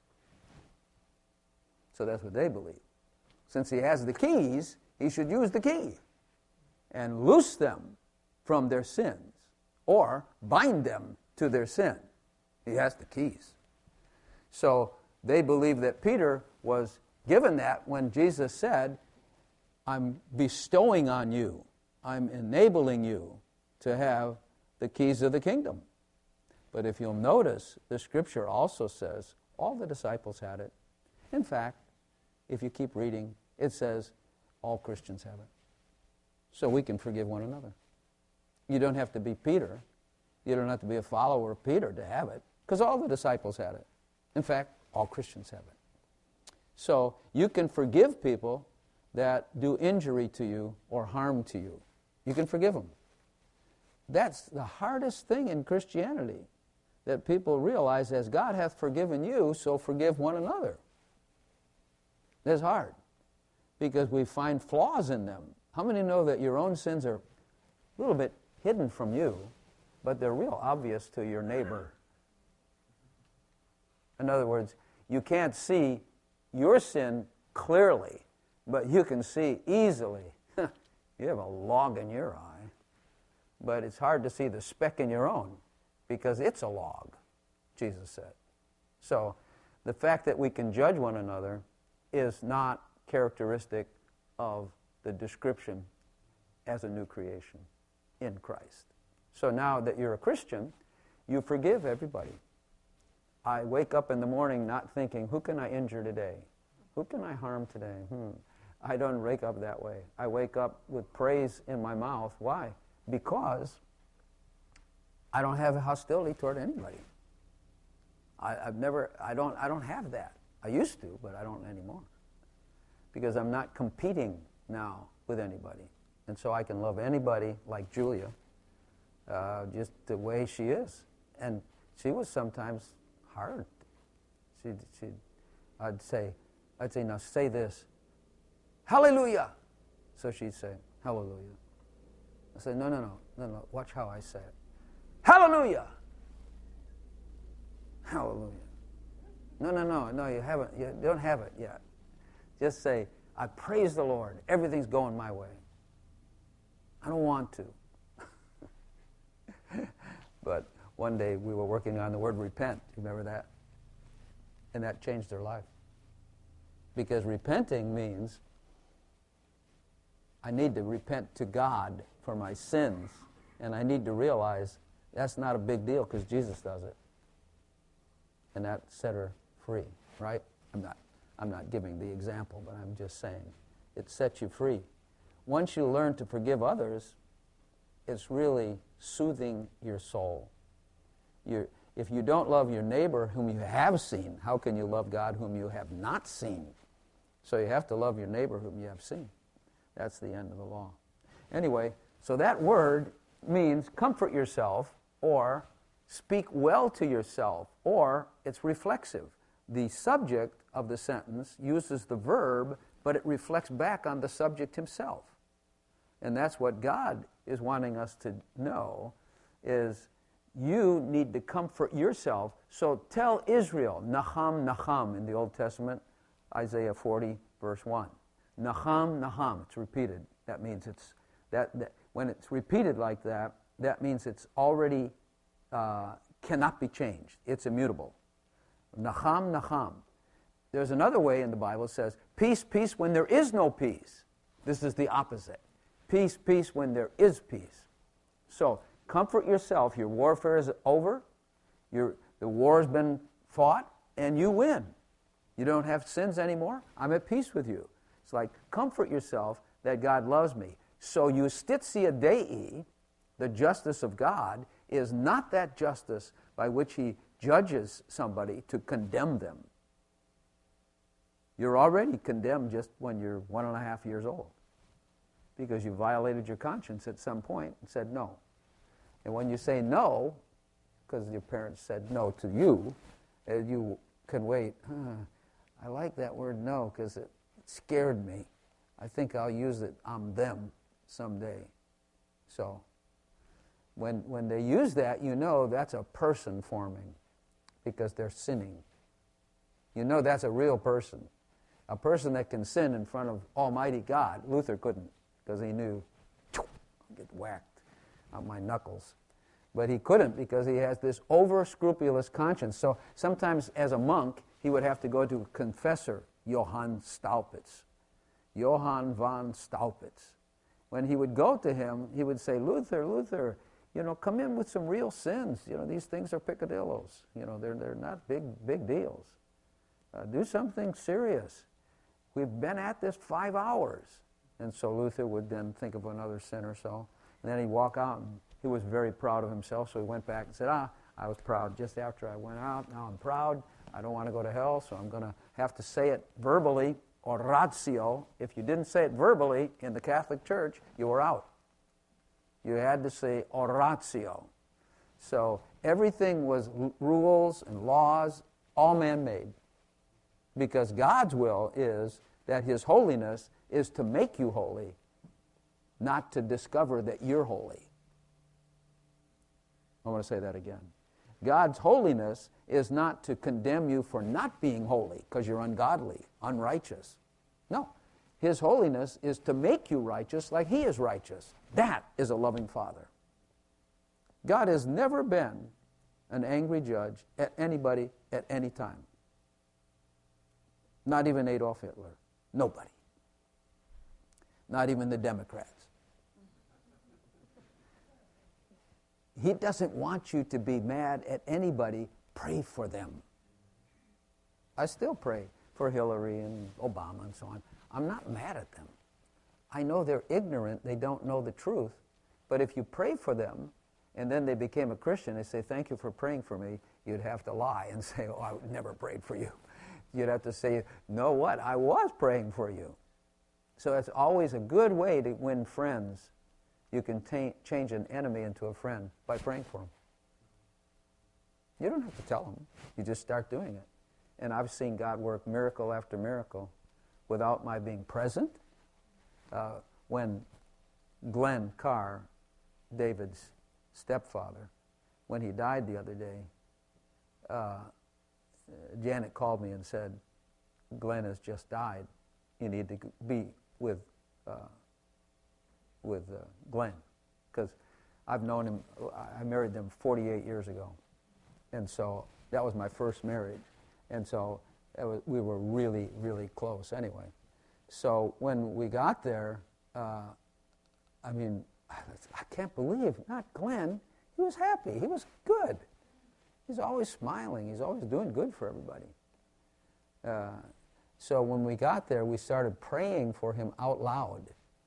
So that's what they believe. Since he has the keys, he should use the key and loose them from their sins, or bind them to their sin. He has the keys. So they believe that Peter was given that when Jesus said, I'm bestowing on you, I'm enabling you to have the keys of the kingdom. But if you'll notice, the scripture also says all the disciples had it. In fact, if you keep reading, it says all Christians have it. So we can forgive one another. You don't have to be Peter. You don't have to be a follower of Peter to have it, because all the disciples had it. In fact, all Christians have it. So you can forgive people that do injury to you or harm to you. You can forgive them. That's the hardest thing in Christianity, that people realize, as God hath forgiven you, so forgive one another. That's hard, because we find flaws in them. How many know that your own sins are a little bit hidden from you, but they're real obvious to your neighbor? In other words, you can't see your sin clearly, but you can see easily. You have a log in your eye, but it's hard to see the speck in your own, because it's a log, Jesus said. So the fact that we can judge one another is not characteristic of the description as a new creation in Christ. So now that you're a Christian, you forgive everybody. I wake up in the morning not thinking, who can I injure today? Who can I harm today? Hmm. I don't wake up that way. I wake up with praise in my mouth. Why? Because I don't have hostility toward anybody. I, I've never, I don't, I don't have that. I used to, but I don't anymore. Because I'm not competing now with anybody. And so I can love anybody like Julia, uh, just the way she is. And she was sometimes hard. She'd, she'd, I'd say, I'd say, now say this, hallelujah. So she'd say, hallelujah. I said, no, no, no, no, no, watch how I say it. Hallelujah. Hallelujah. No, no, no, no, you haven't, you don't have it yet. Just say, I praise the Lord. Everything's going my way. I don't want to. But one day we were working on the word repent. You remember that? And that changed their life. Because repenting means I need to repent to God for my sins. And I need to realize that's not a big deal because Jesus does it. And that set her free, right? I'm not, I'm not giving the example, but I'm just saying it sets you free. Once you learn to forgive others, it's really soothing your soul. You're, if you don't love your neighbor whom you have seen, how can you love God whom you have not seen? So you have to love your neighbor whom you have seen. That's the end of the law. Anyway, so that word means comfort yourself or speak well to yourself, or it's reflexive. The subject of the sentence uses the verb, but it reflects back on the subject himself. And that's what God is wanting us to know, is you need to comfort yourself. So tell Israel, Naham, Naham in the Old Testament, Isaiah forty, verse one. Naham, Naham, it's repeated. That means it's, that, that when it's repeated like that, that means it's already, uh, cannot be changed. It's immutable. Naham, Naham. There's another way in the Bible that says, peace, peace when there is no peace. This is the opposite. Peace, peace when there is peace. So, comfort yourself. Your warfare is over. Your, the war has been fought, and you win. You don't have sins anymore. I'm at peace with you. It's like, comfort yourself that God loves me. So, justitia Dei, the justice of God, is not that justice by which he judges somebody to condemn them. You're already condemned just when you're one and a half years old, because you violated your conscience at some point and said no. And when you say no, because your parents said no to you, uh, you can wait. Huh, I like that word no because it scared me. I think I'll use it on them someday. So when, when they use that, you know that's a person forming because they're sinning. You know that's a real person. A person that can sin in front of Almighty God. Luther couldn't, because he knew, I'll get whacked on my knuckles. But he couldn't because he has this over-scrupulous conscience. So sometimes as a monk, he would have to go to a confessor, Johann Staupitz. Johann von Staupitz. When he would go to him, he would say, Luther, Luther, you know, come in with some real sins. You know, these things are picadillos. You know, they're, they're not big, big deals. Uh, do something serious. We've been at this five hours. And so Luther would then think of another sin or so. And then he'd walk out, and he was very proud of himself, so he went back and said, ah, I was proud just after I went out. Now I'm proud. I don't want to go to hell, so I'm going to have to say it verbally, oratio. If you didn't say it verbally in the Catholic Church, you were out. You had to say oratio. So everything was l- rules and laws, all man-made. Because God's will is that his holiness is to make you holy, not to discover that you're holy. I want to say that again. God's holiness is not to condemn you for not being holy because you're ungodly, unrighteous. No. His holiness is to make you righteous like he is righteous. That is a loving Father. God has never been an angry judge at anybody at any time. Not even Adolf Hitler. Nobody. Not even the Democrats. He doesn't want you to be mad at anybody. Pray for them. I still pray for Hillary and Obama and so on. I'm not mad at them. I know they're ignorant. They don't know the truth. But if you pray for them and then they became a Christian, they say, thank you for praying for me, you'd have to lie and say, oh, I never prayed for you. You'd have to say, no, what? I was praying for you. So it's always a good way to win friends. You can ta- change an enemy into a friend by praying for them. You don't have to tell them. You just start doing it. And I've seen God work miracle after miracle without my being present. Uh, when Glenn Carr, David's stepfather, when he died the other day, uh, Janet called me and said, Glenn has just died. You need to be with uh, with uh, Glenn, because I've known him. I married them forty-eight years ago, and so that was my first marriage, and so it was, we were really, really close anyway. So when we got there, uh, I mean, I can't believe, not Glenn, he was happy, he was good. He's always smiling, he's always doing good for everybody. Uh, so when we got there, we started praying for him out loud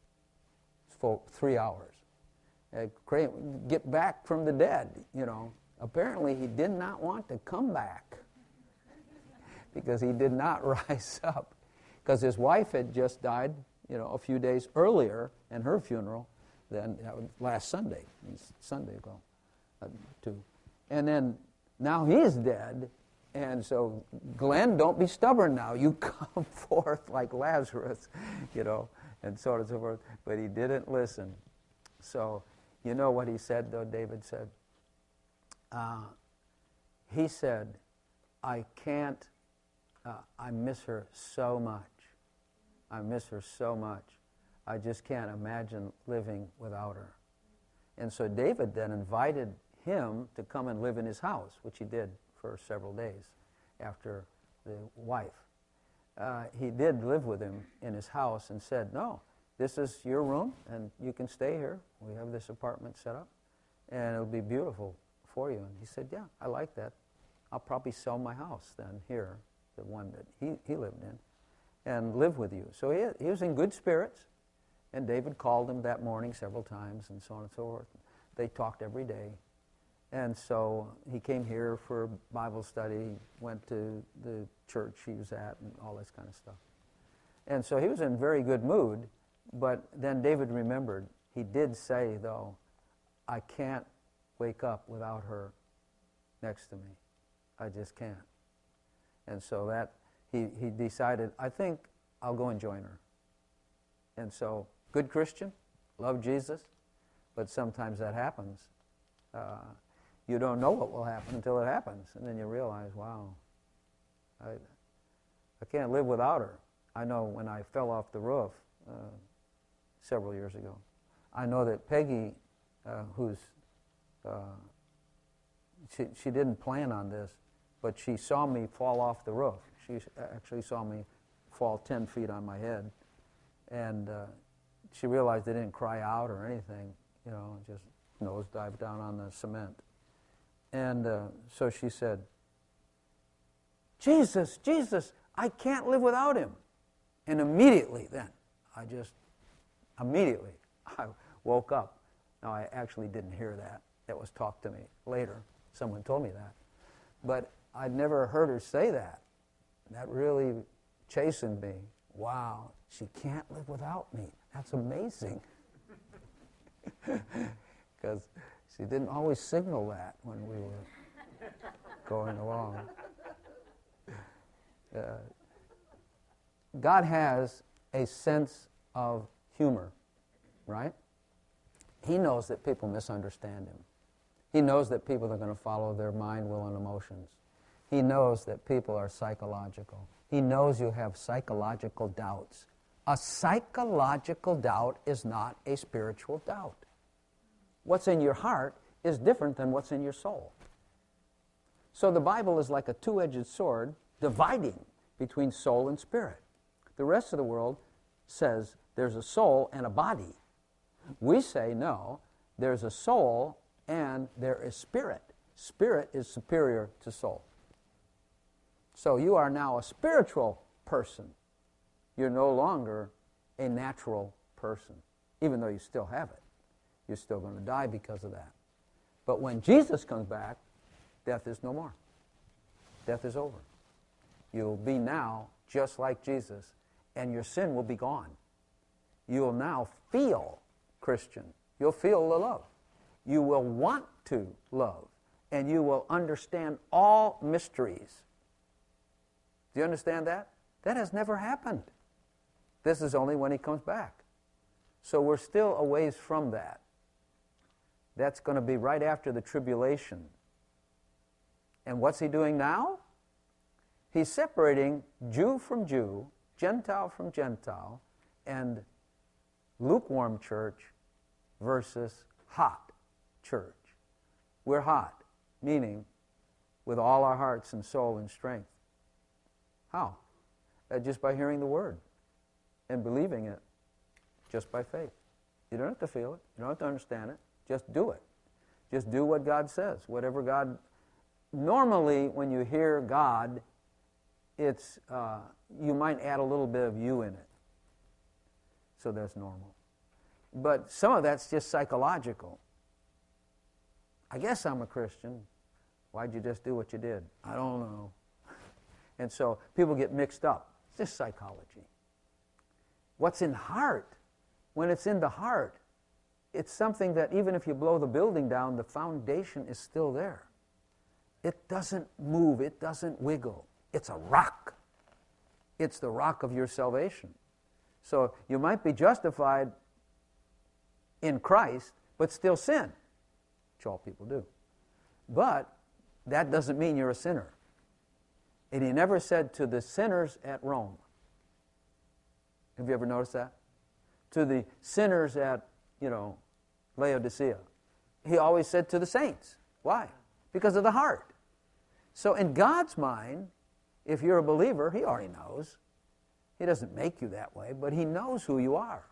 for three hours. Uh, get back from the dead, you know. Apparently he did not want to come back because he did not rise up. Because his wife had just died, you know, a few days earlier, and her funeral, then that was last Sunday, Sunday ago, uh, too. And then now he's dead, and so Glenn, don't be stubborn now. You come forth like Lazarus, you know, and so on and so forth. But he didn't listen. So you know what he said, though, David said? Uh, he said, I can't, uh, I miss her so much. I miss her so much. I just can't imagine living without her. And so David then invited him to come and live in his house, which he did for several days after the wife. Uh, he did live with him in his house and said, no, this is your room, and you can stay here. We have this apartment set up, and it'll be beautiful for you. And he said, yeah, I like that. I'll probably sell my house then here, the one that he, he lived in, and live with you. So he, he was in good spirits, and David called him that morning several times, and so on and so forth. They talked every day. And so he came here for Bible study, went to the church he was at, and all this kind of stuff. And so he was in very good mood, but then David remembered, he did say, though, I can't wake up without her next to me. I just can't. And so that, he, he decided, I think I'll go and join her. And so, good Christian, love Jesus, but sometimes that happens. Uh, you don't know what will happen until it happens, and then you realize, wow, I, I can't live without her. I know when I fell off the roof uh, several years ago, I know that Peggy, uh, who's, uh, she, she didn't plan on this, but she saw me fall off the roof. She actually saw me fall ten feet on my head, and uh, she realized I didn't cry out or anything, you know, just nose dived down on the cement. And uh, so she said, Jesus, Jesus, I can't live without him. And immediately then, I just, immediately, I woke up. Now, I actually didn't hear that. That was talked to me later. Someone told me that. But I'd never heard her say that. That really chastened me. Wow, she can't live without me. That's amazing. Because she didn't always signal that when we were going along. Uh, God has a sense of humor, right? He knows that people misunderstand him. He knows that people are going to follow their mind, will, and emotions. He knows that people are psychological. He knows you have psychological doubts. A psychological doubt is not a spiritual doubt. What's in your heart is different than what's in your soul. So the Bible is like a two-edged sword dividing between soul and spirit. The rest of the world says there's a soul and a body. We say no, there's a soul and there is spirit. Spirit is superior to soul. So you are now a spiritual person. You're no longer a natural person, even though you still have it. You're still going to die because of that. But when Jesus comes back, death is no more. Death is over. You'll be now just like Jesus, and your sin will be gone. You'll now feel Christian. You'll feel the love. You will want to love, and you will understand all mysteries. Do you understand that? That has never happened. This is only when he comes back. So we're still a ways from that. That's going to be right after the tribulation. And what's he doing now? He's separating Jew from Jew, Gentile from Gentile, and lukewarm church versus hot church. We're hot, meaning with all our hearts and soul and strength. How? Uh, just by hearing the Word and believing it, just by faith. You don't have to feel it. You don't have to understand it. Just do it. Just do what God says. Whatever God... Normally, when you hear God, it's uh, you might add a little bit of you in it. So that's normal. But some of that's just psychological. I guess I'm a Christian. Why'd you just do what you did? I don't know. And so people get mixed up. It's just psychology. What's in the heart? When it's in the heart, it's something that even if you blow the building down, the foundation is still there. It doesn't move. It doesn't wiggle. It's a rock. It's the rock of your salvation. So you might be justified in Christ, but still sin, which all people do. But that doesn't mean you're a sinner. And he never said to the sinners at Rome. Have you ever noticed that? To the sinners at, you know, Laodicea. He always said to the saints. Why? Because of the heart. So in God's mind, if you're a believer, he already knows. He doesn't make you that way, but he knows who you are.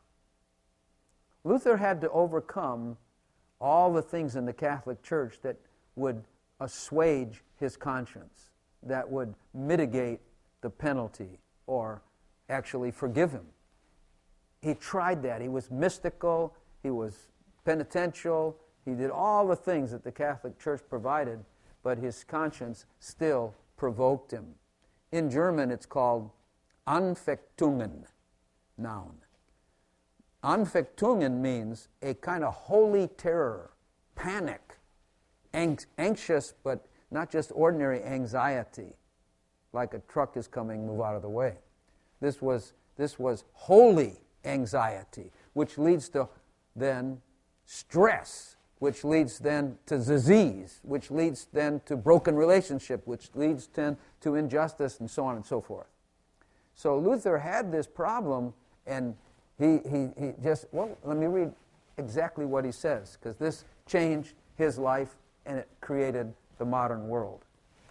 Luther had to overcome all the things in the Catholic Church that would assuage his conscience, that would mitigate the penalty or actually forgive him. He tried that. He was mystical. He was penitential. He did all the things that the Catholic Church provided, but his conscience still provoked him. In German, it's called Anfechtungen, noun. Anfechtungen means a kind of holy terror, panic, ang- anxious, but not just ordinary anxiety, like a truck is coming, move out of the way. This was, this was holy anxiety, which leads to then stress, which leads then to disease, which leads then to broken relationship, which leads then to injustice, and so on and so forth. So Luther had this problem, and he, he, he just, well, let me read exactly what he says, because this changed his life, and it created the modern world.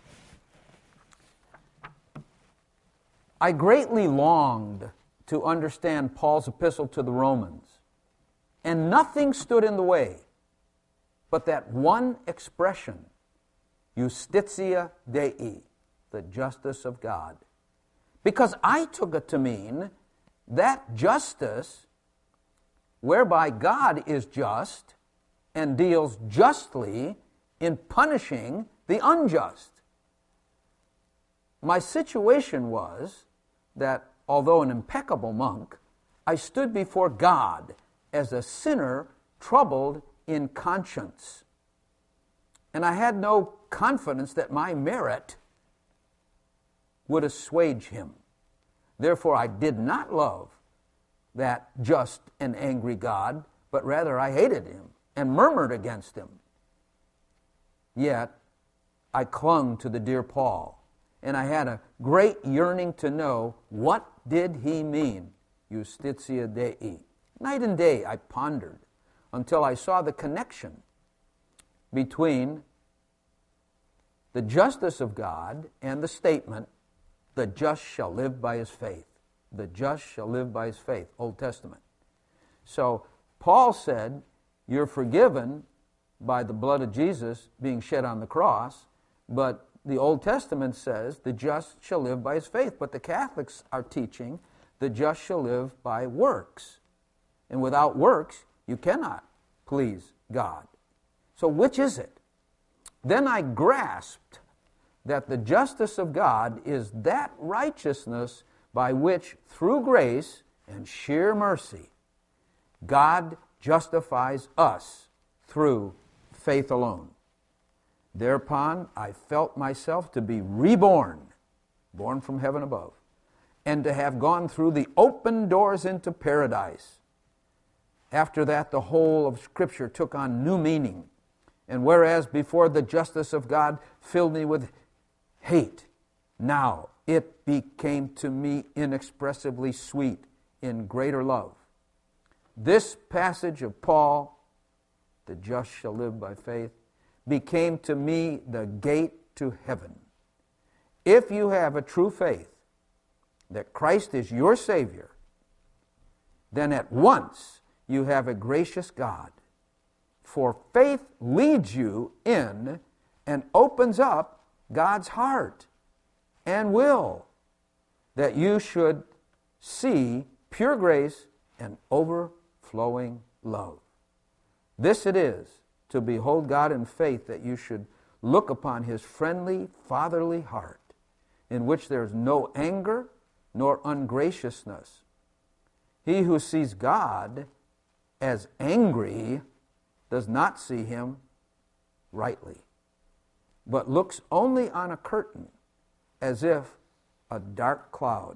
I greatly longed to understand Paul's epistle to the Romans, and nothing stood in the way but that one expression, Justitia Dei, the justice of God. Because I took it to mean that justice, whereby God is just and deals justly in punishing the unjust. My situation was that, although an impeccable monk, I stood before God as a sinner troubled in conscience. And I had no confidence that my merit would assuage him. Therefore, I did not love that just and angry God, but rather I hated him and murmured against him. Yet, I clung to the dear Paul, and I had a great yearning to know what did he mean, Justitia Dei. Night and day I pondered until I saw the connection between the justice of God and the statement, the just shall live by his faith. The just shall live by his faith, Old Testament. So Paul said, you're forgiven by the blood of Jesus being shed on the cross, but the Old Testament says the just shall live by his faith. But the Catholics are teaching the just shall live by works. And without works, you cannot please God. So which is it? Then I grasped that the justice of God is that righteousness by which, through grace and sheer mercy, God justifies us through faith alone. Thereupon I felt myself to be reborn, born from heaven above, and to have gone through the open doors into paradise. After that, the whole of Scripture took on new meaning. And whereas before the justice of God filled me with hate, now it became to me inexpressibly sweet in greater love. This passage of Paul the just shall live by faith, became to me the gate to heaven. If you have a true faith that Christ is your Savior, then at once you have a gracious God. For faith leads you in and opens up God's heart and will, that you should see pure grace and overflowing love. This it is to behold God in faith, that you should look upon His friendly, fatherly heart, in which there is no anger nor ungraciousness. He who sees God as angry does not see Him rightly, but looks only on a curtain, as if a dark cloud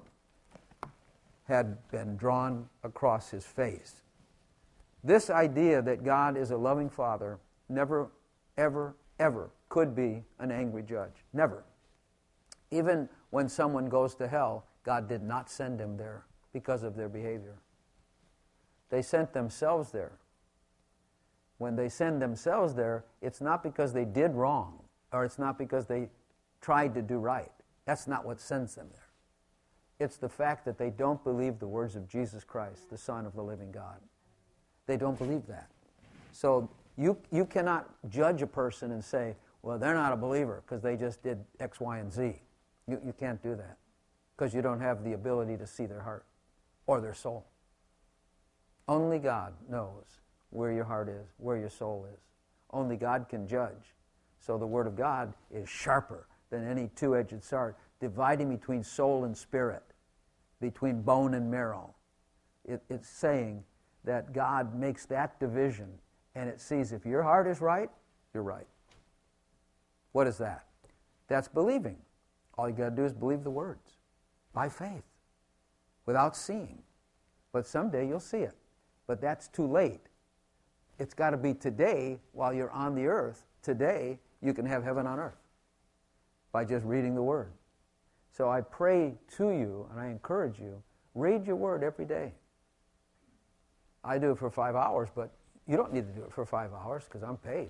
had been drawn across His face. This idea that God is a loving Father never, ever, ever could be an angry judge. Never. Even when someone goes to hell, God did not send them there because of their behavior. They sent themselves there. When they send themselves there, it's not because they did wrong, or it's not because they tried to do right. That's not what sends them there. It's the fact that they don't believe the words of Jesus Christ, the Son of the living God. They don't believe that. So you, you cannot judge a person and say, well, they're not a believer because they just did X, Y, and Z. You, you can't do that because you don't have the ability to see their heart or their soul. Only God knows where your heart is, where your soul is. Only God can judge. So the Word of God is sharper than any two-edged sword, dividing between soul and spirit, between bone and marrow. It, it's saying that God makes that division, and it sees if your heart is right, you're right. What is that? That's believing. All you got to do is believe the words by faith, without seeing. But someday you'll see it. But that's too late. It's got to be today while you're on the earth. Today you can have heaven on earth by just reading the Word. So I pray to you, and I encourage you, read your Word every day. I do it for five hours, but you don't need to do it for five hours because I'm paid.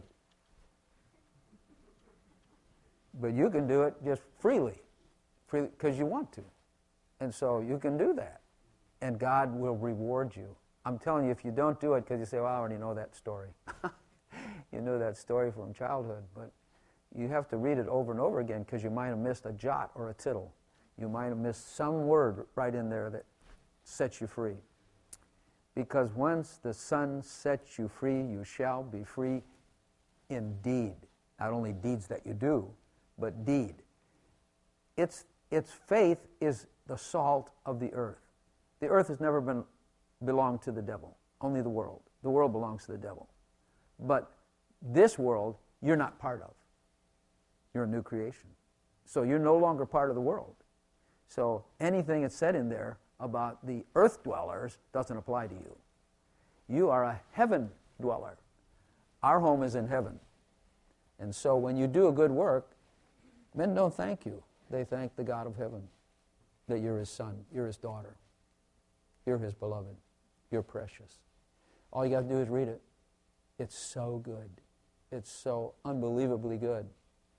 But you can do it just freely, freely because you want to. And so you can do that. And God will reward you. I'm telling you, if you don't do it because you say, well, I already know that story. You knew that story from childhood, but you have to read it over and over again because you might have missed a jot or a tittle. You might have missed some word right in there that sets you free. Because once the Son sets you free, you shall be free indeed. Not only deeds that you do, but deed. Its, its faith is the salt of the earth. The earth has never been belonged to the devil, only the world. The world belongs to the devil. But this world, you're not part of. You're a new creation. So you're no longer part of the world. So anything that's said in there about the earth dwellers doesn't apply to you. You are a heaven dweller. Our home is in heaven. And so when you do a good work, men don't thank you. They thank the God of heaven that you're His son, you're His daughter, you're His beloved, you're precious. All you got to do is read it. It's so good. It's so unbelievably good.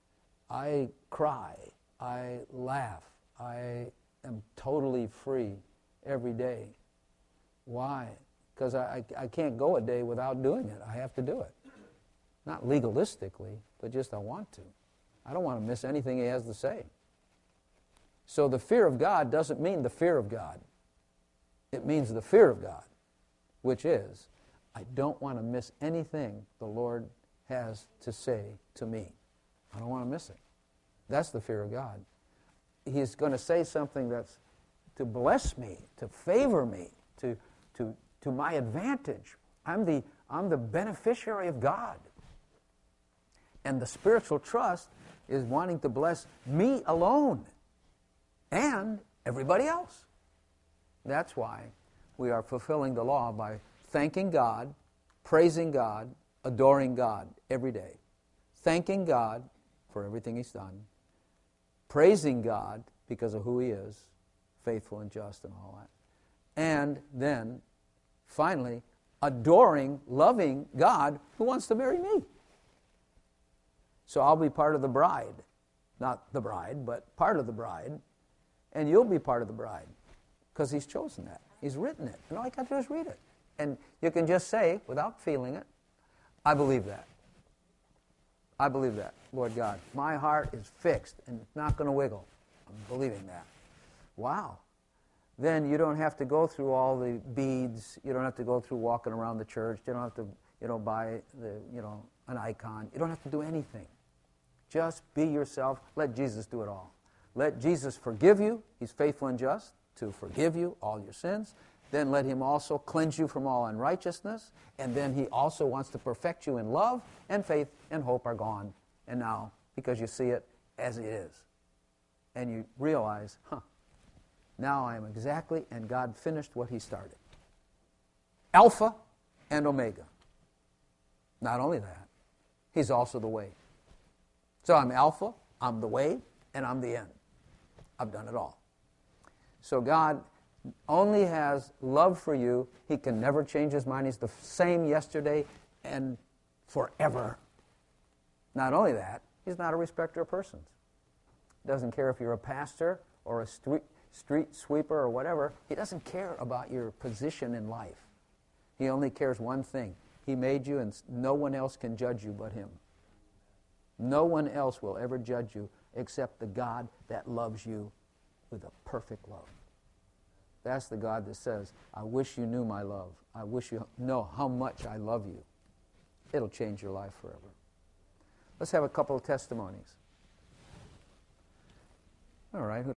I cry. I laugh. I am totally free every day. Why? Because I, I, I can't go a day without doing it. I have to do it. Not legalistically, but just I want to. I don't want to miss anything He has to say. So the fear of God doesn't mean the fear of God. It means the fear of God, which is, I don't want to miss anything the Lord has to say to me. I don't want to miss it. That's the fear of God. He's going to say something that's to bless me, to favor me, to, to, to my advantage. I'm the, I'm the beneficiary of God. And the spiritual trust is wanting to bless me alone and everybody else. That's why we are fulfilling the law by thanking God, praising God, adoring God every day. Thanking God for everything He's done. Praising God because of who He is, faithful and just and all that. And then, finally, adoring, loving God who wants to marry me. So I'll be part of the bride. Not the bride, but part of the bride. And you'll be part of the bride because he's chosen that. He's written it. And all you got to do is read it. And you can just say, without feeling it, I believe that. I believe that, Lord God. My heart is fixed and it's not going to wiggle. I'm believing that. Wow. Then you don't have to go through all the beads. You don't have to go through walking around the church. You don't have to, you know, buy the, you know, an icon. You don't have to do anything. Just be yourself. Let Jesus do it all. Let Jesus forgive you. He's faithful and just to forgive you all your sins. Then let him also cleanse you from all unrighteousness. And then he also wants to perfect you in love, and faith and hope are gone. And now, because you see it as it is. And you realize, huh, now I am exactly, and God finished what he started. Alpha and Omega. Not only that, he's also the way. So I'm Alpha, I'm the way, and I'm the end. I've done it all. So God only has love for you. He can never change his mind. He's the same yesterday and forever. Not only that, he's not a respecter of persons. Doesn't care if you're a pastor or a street, street sweeper or whatever. He doesn't care about your position in life. He only cares one thing. He made you, and no one else can judge you but him. No one else will ever judge you except the God that loves you with a perfect love. That's the God that says, I wish you knew my love. I wish you know how much I love you. It'll change your life forever. Let's have a couple of testimonies. All right.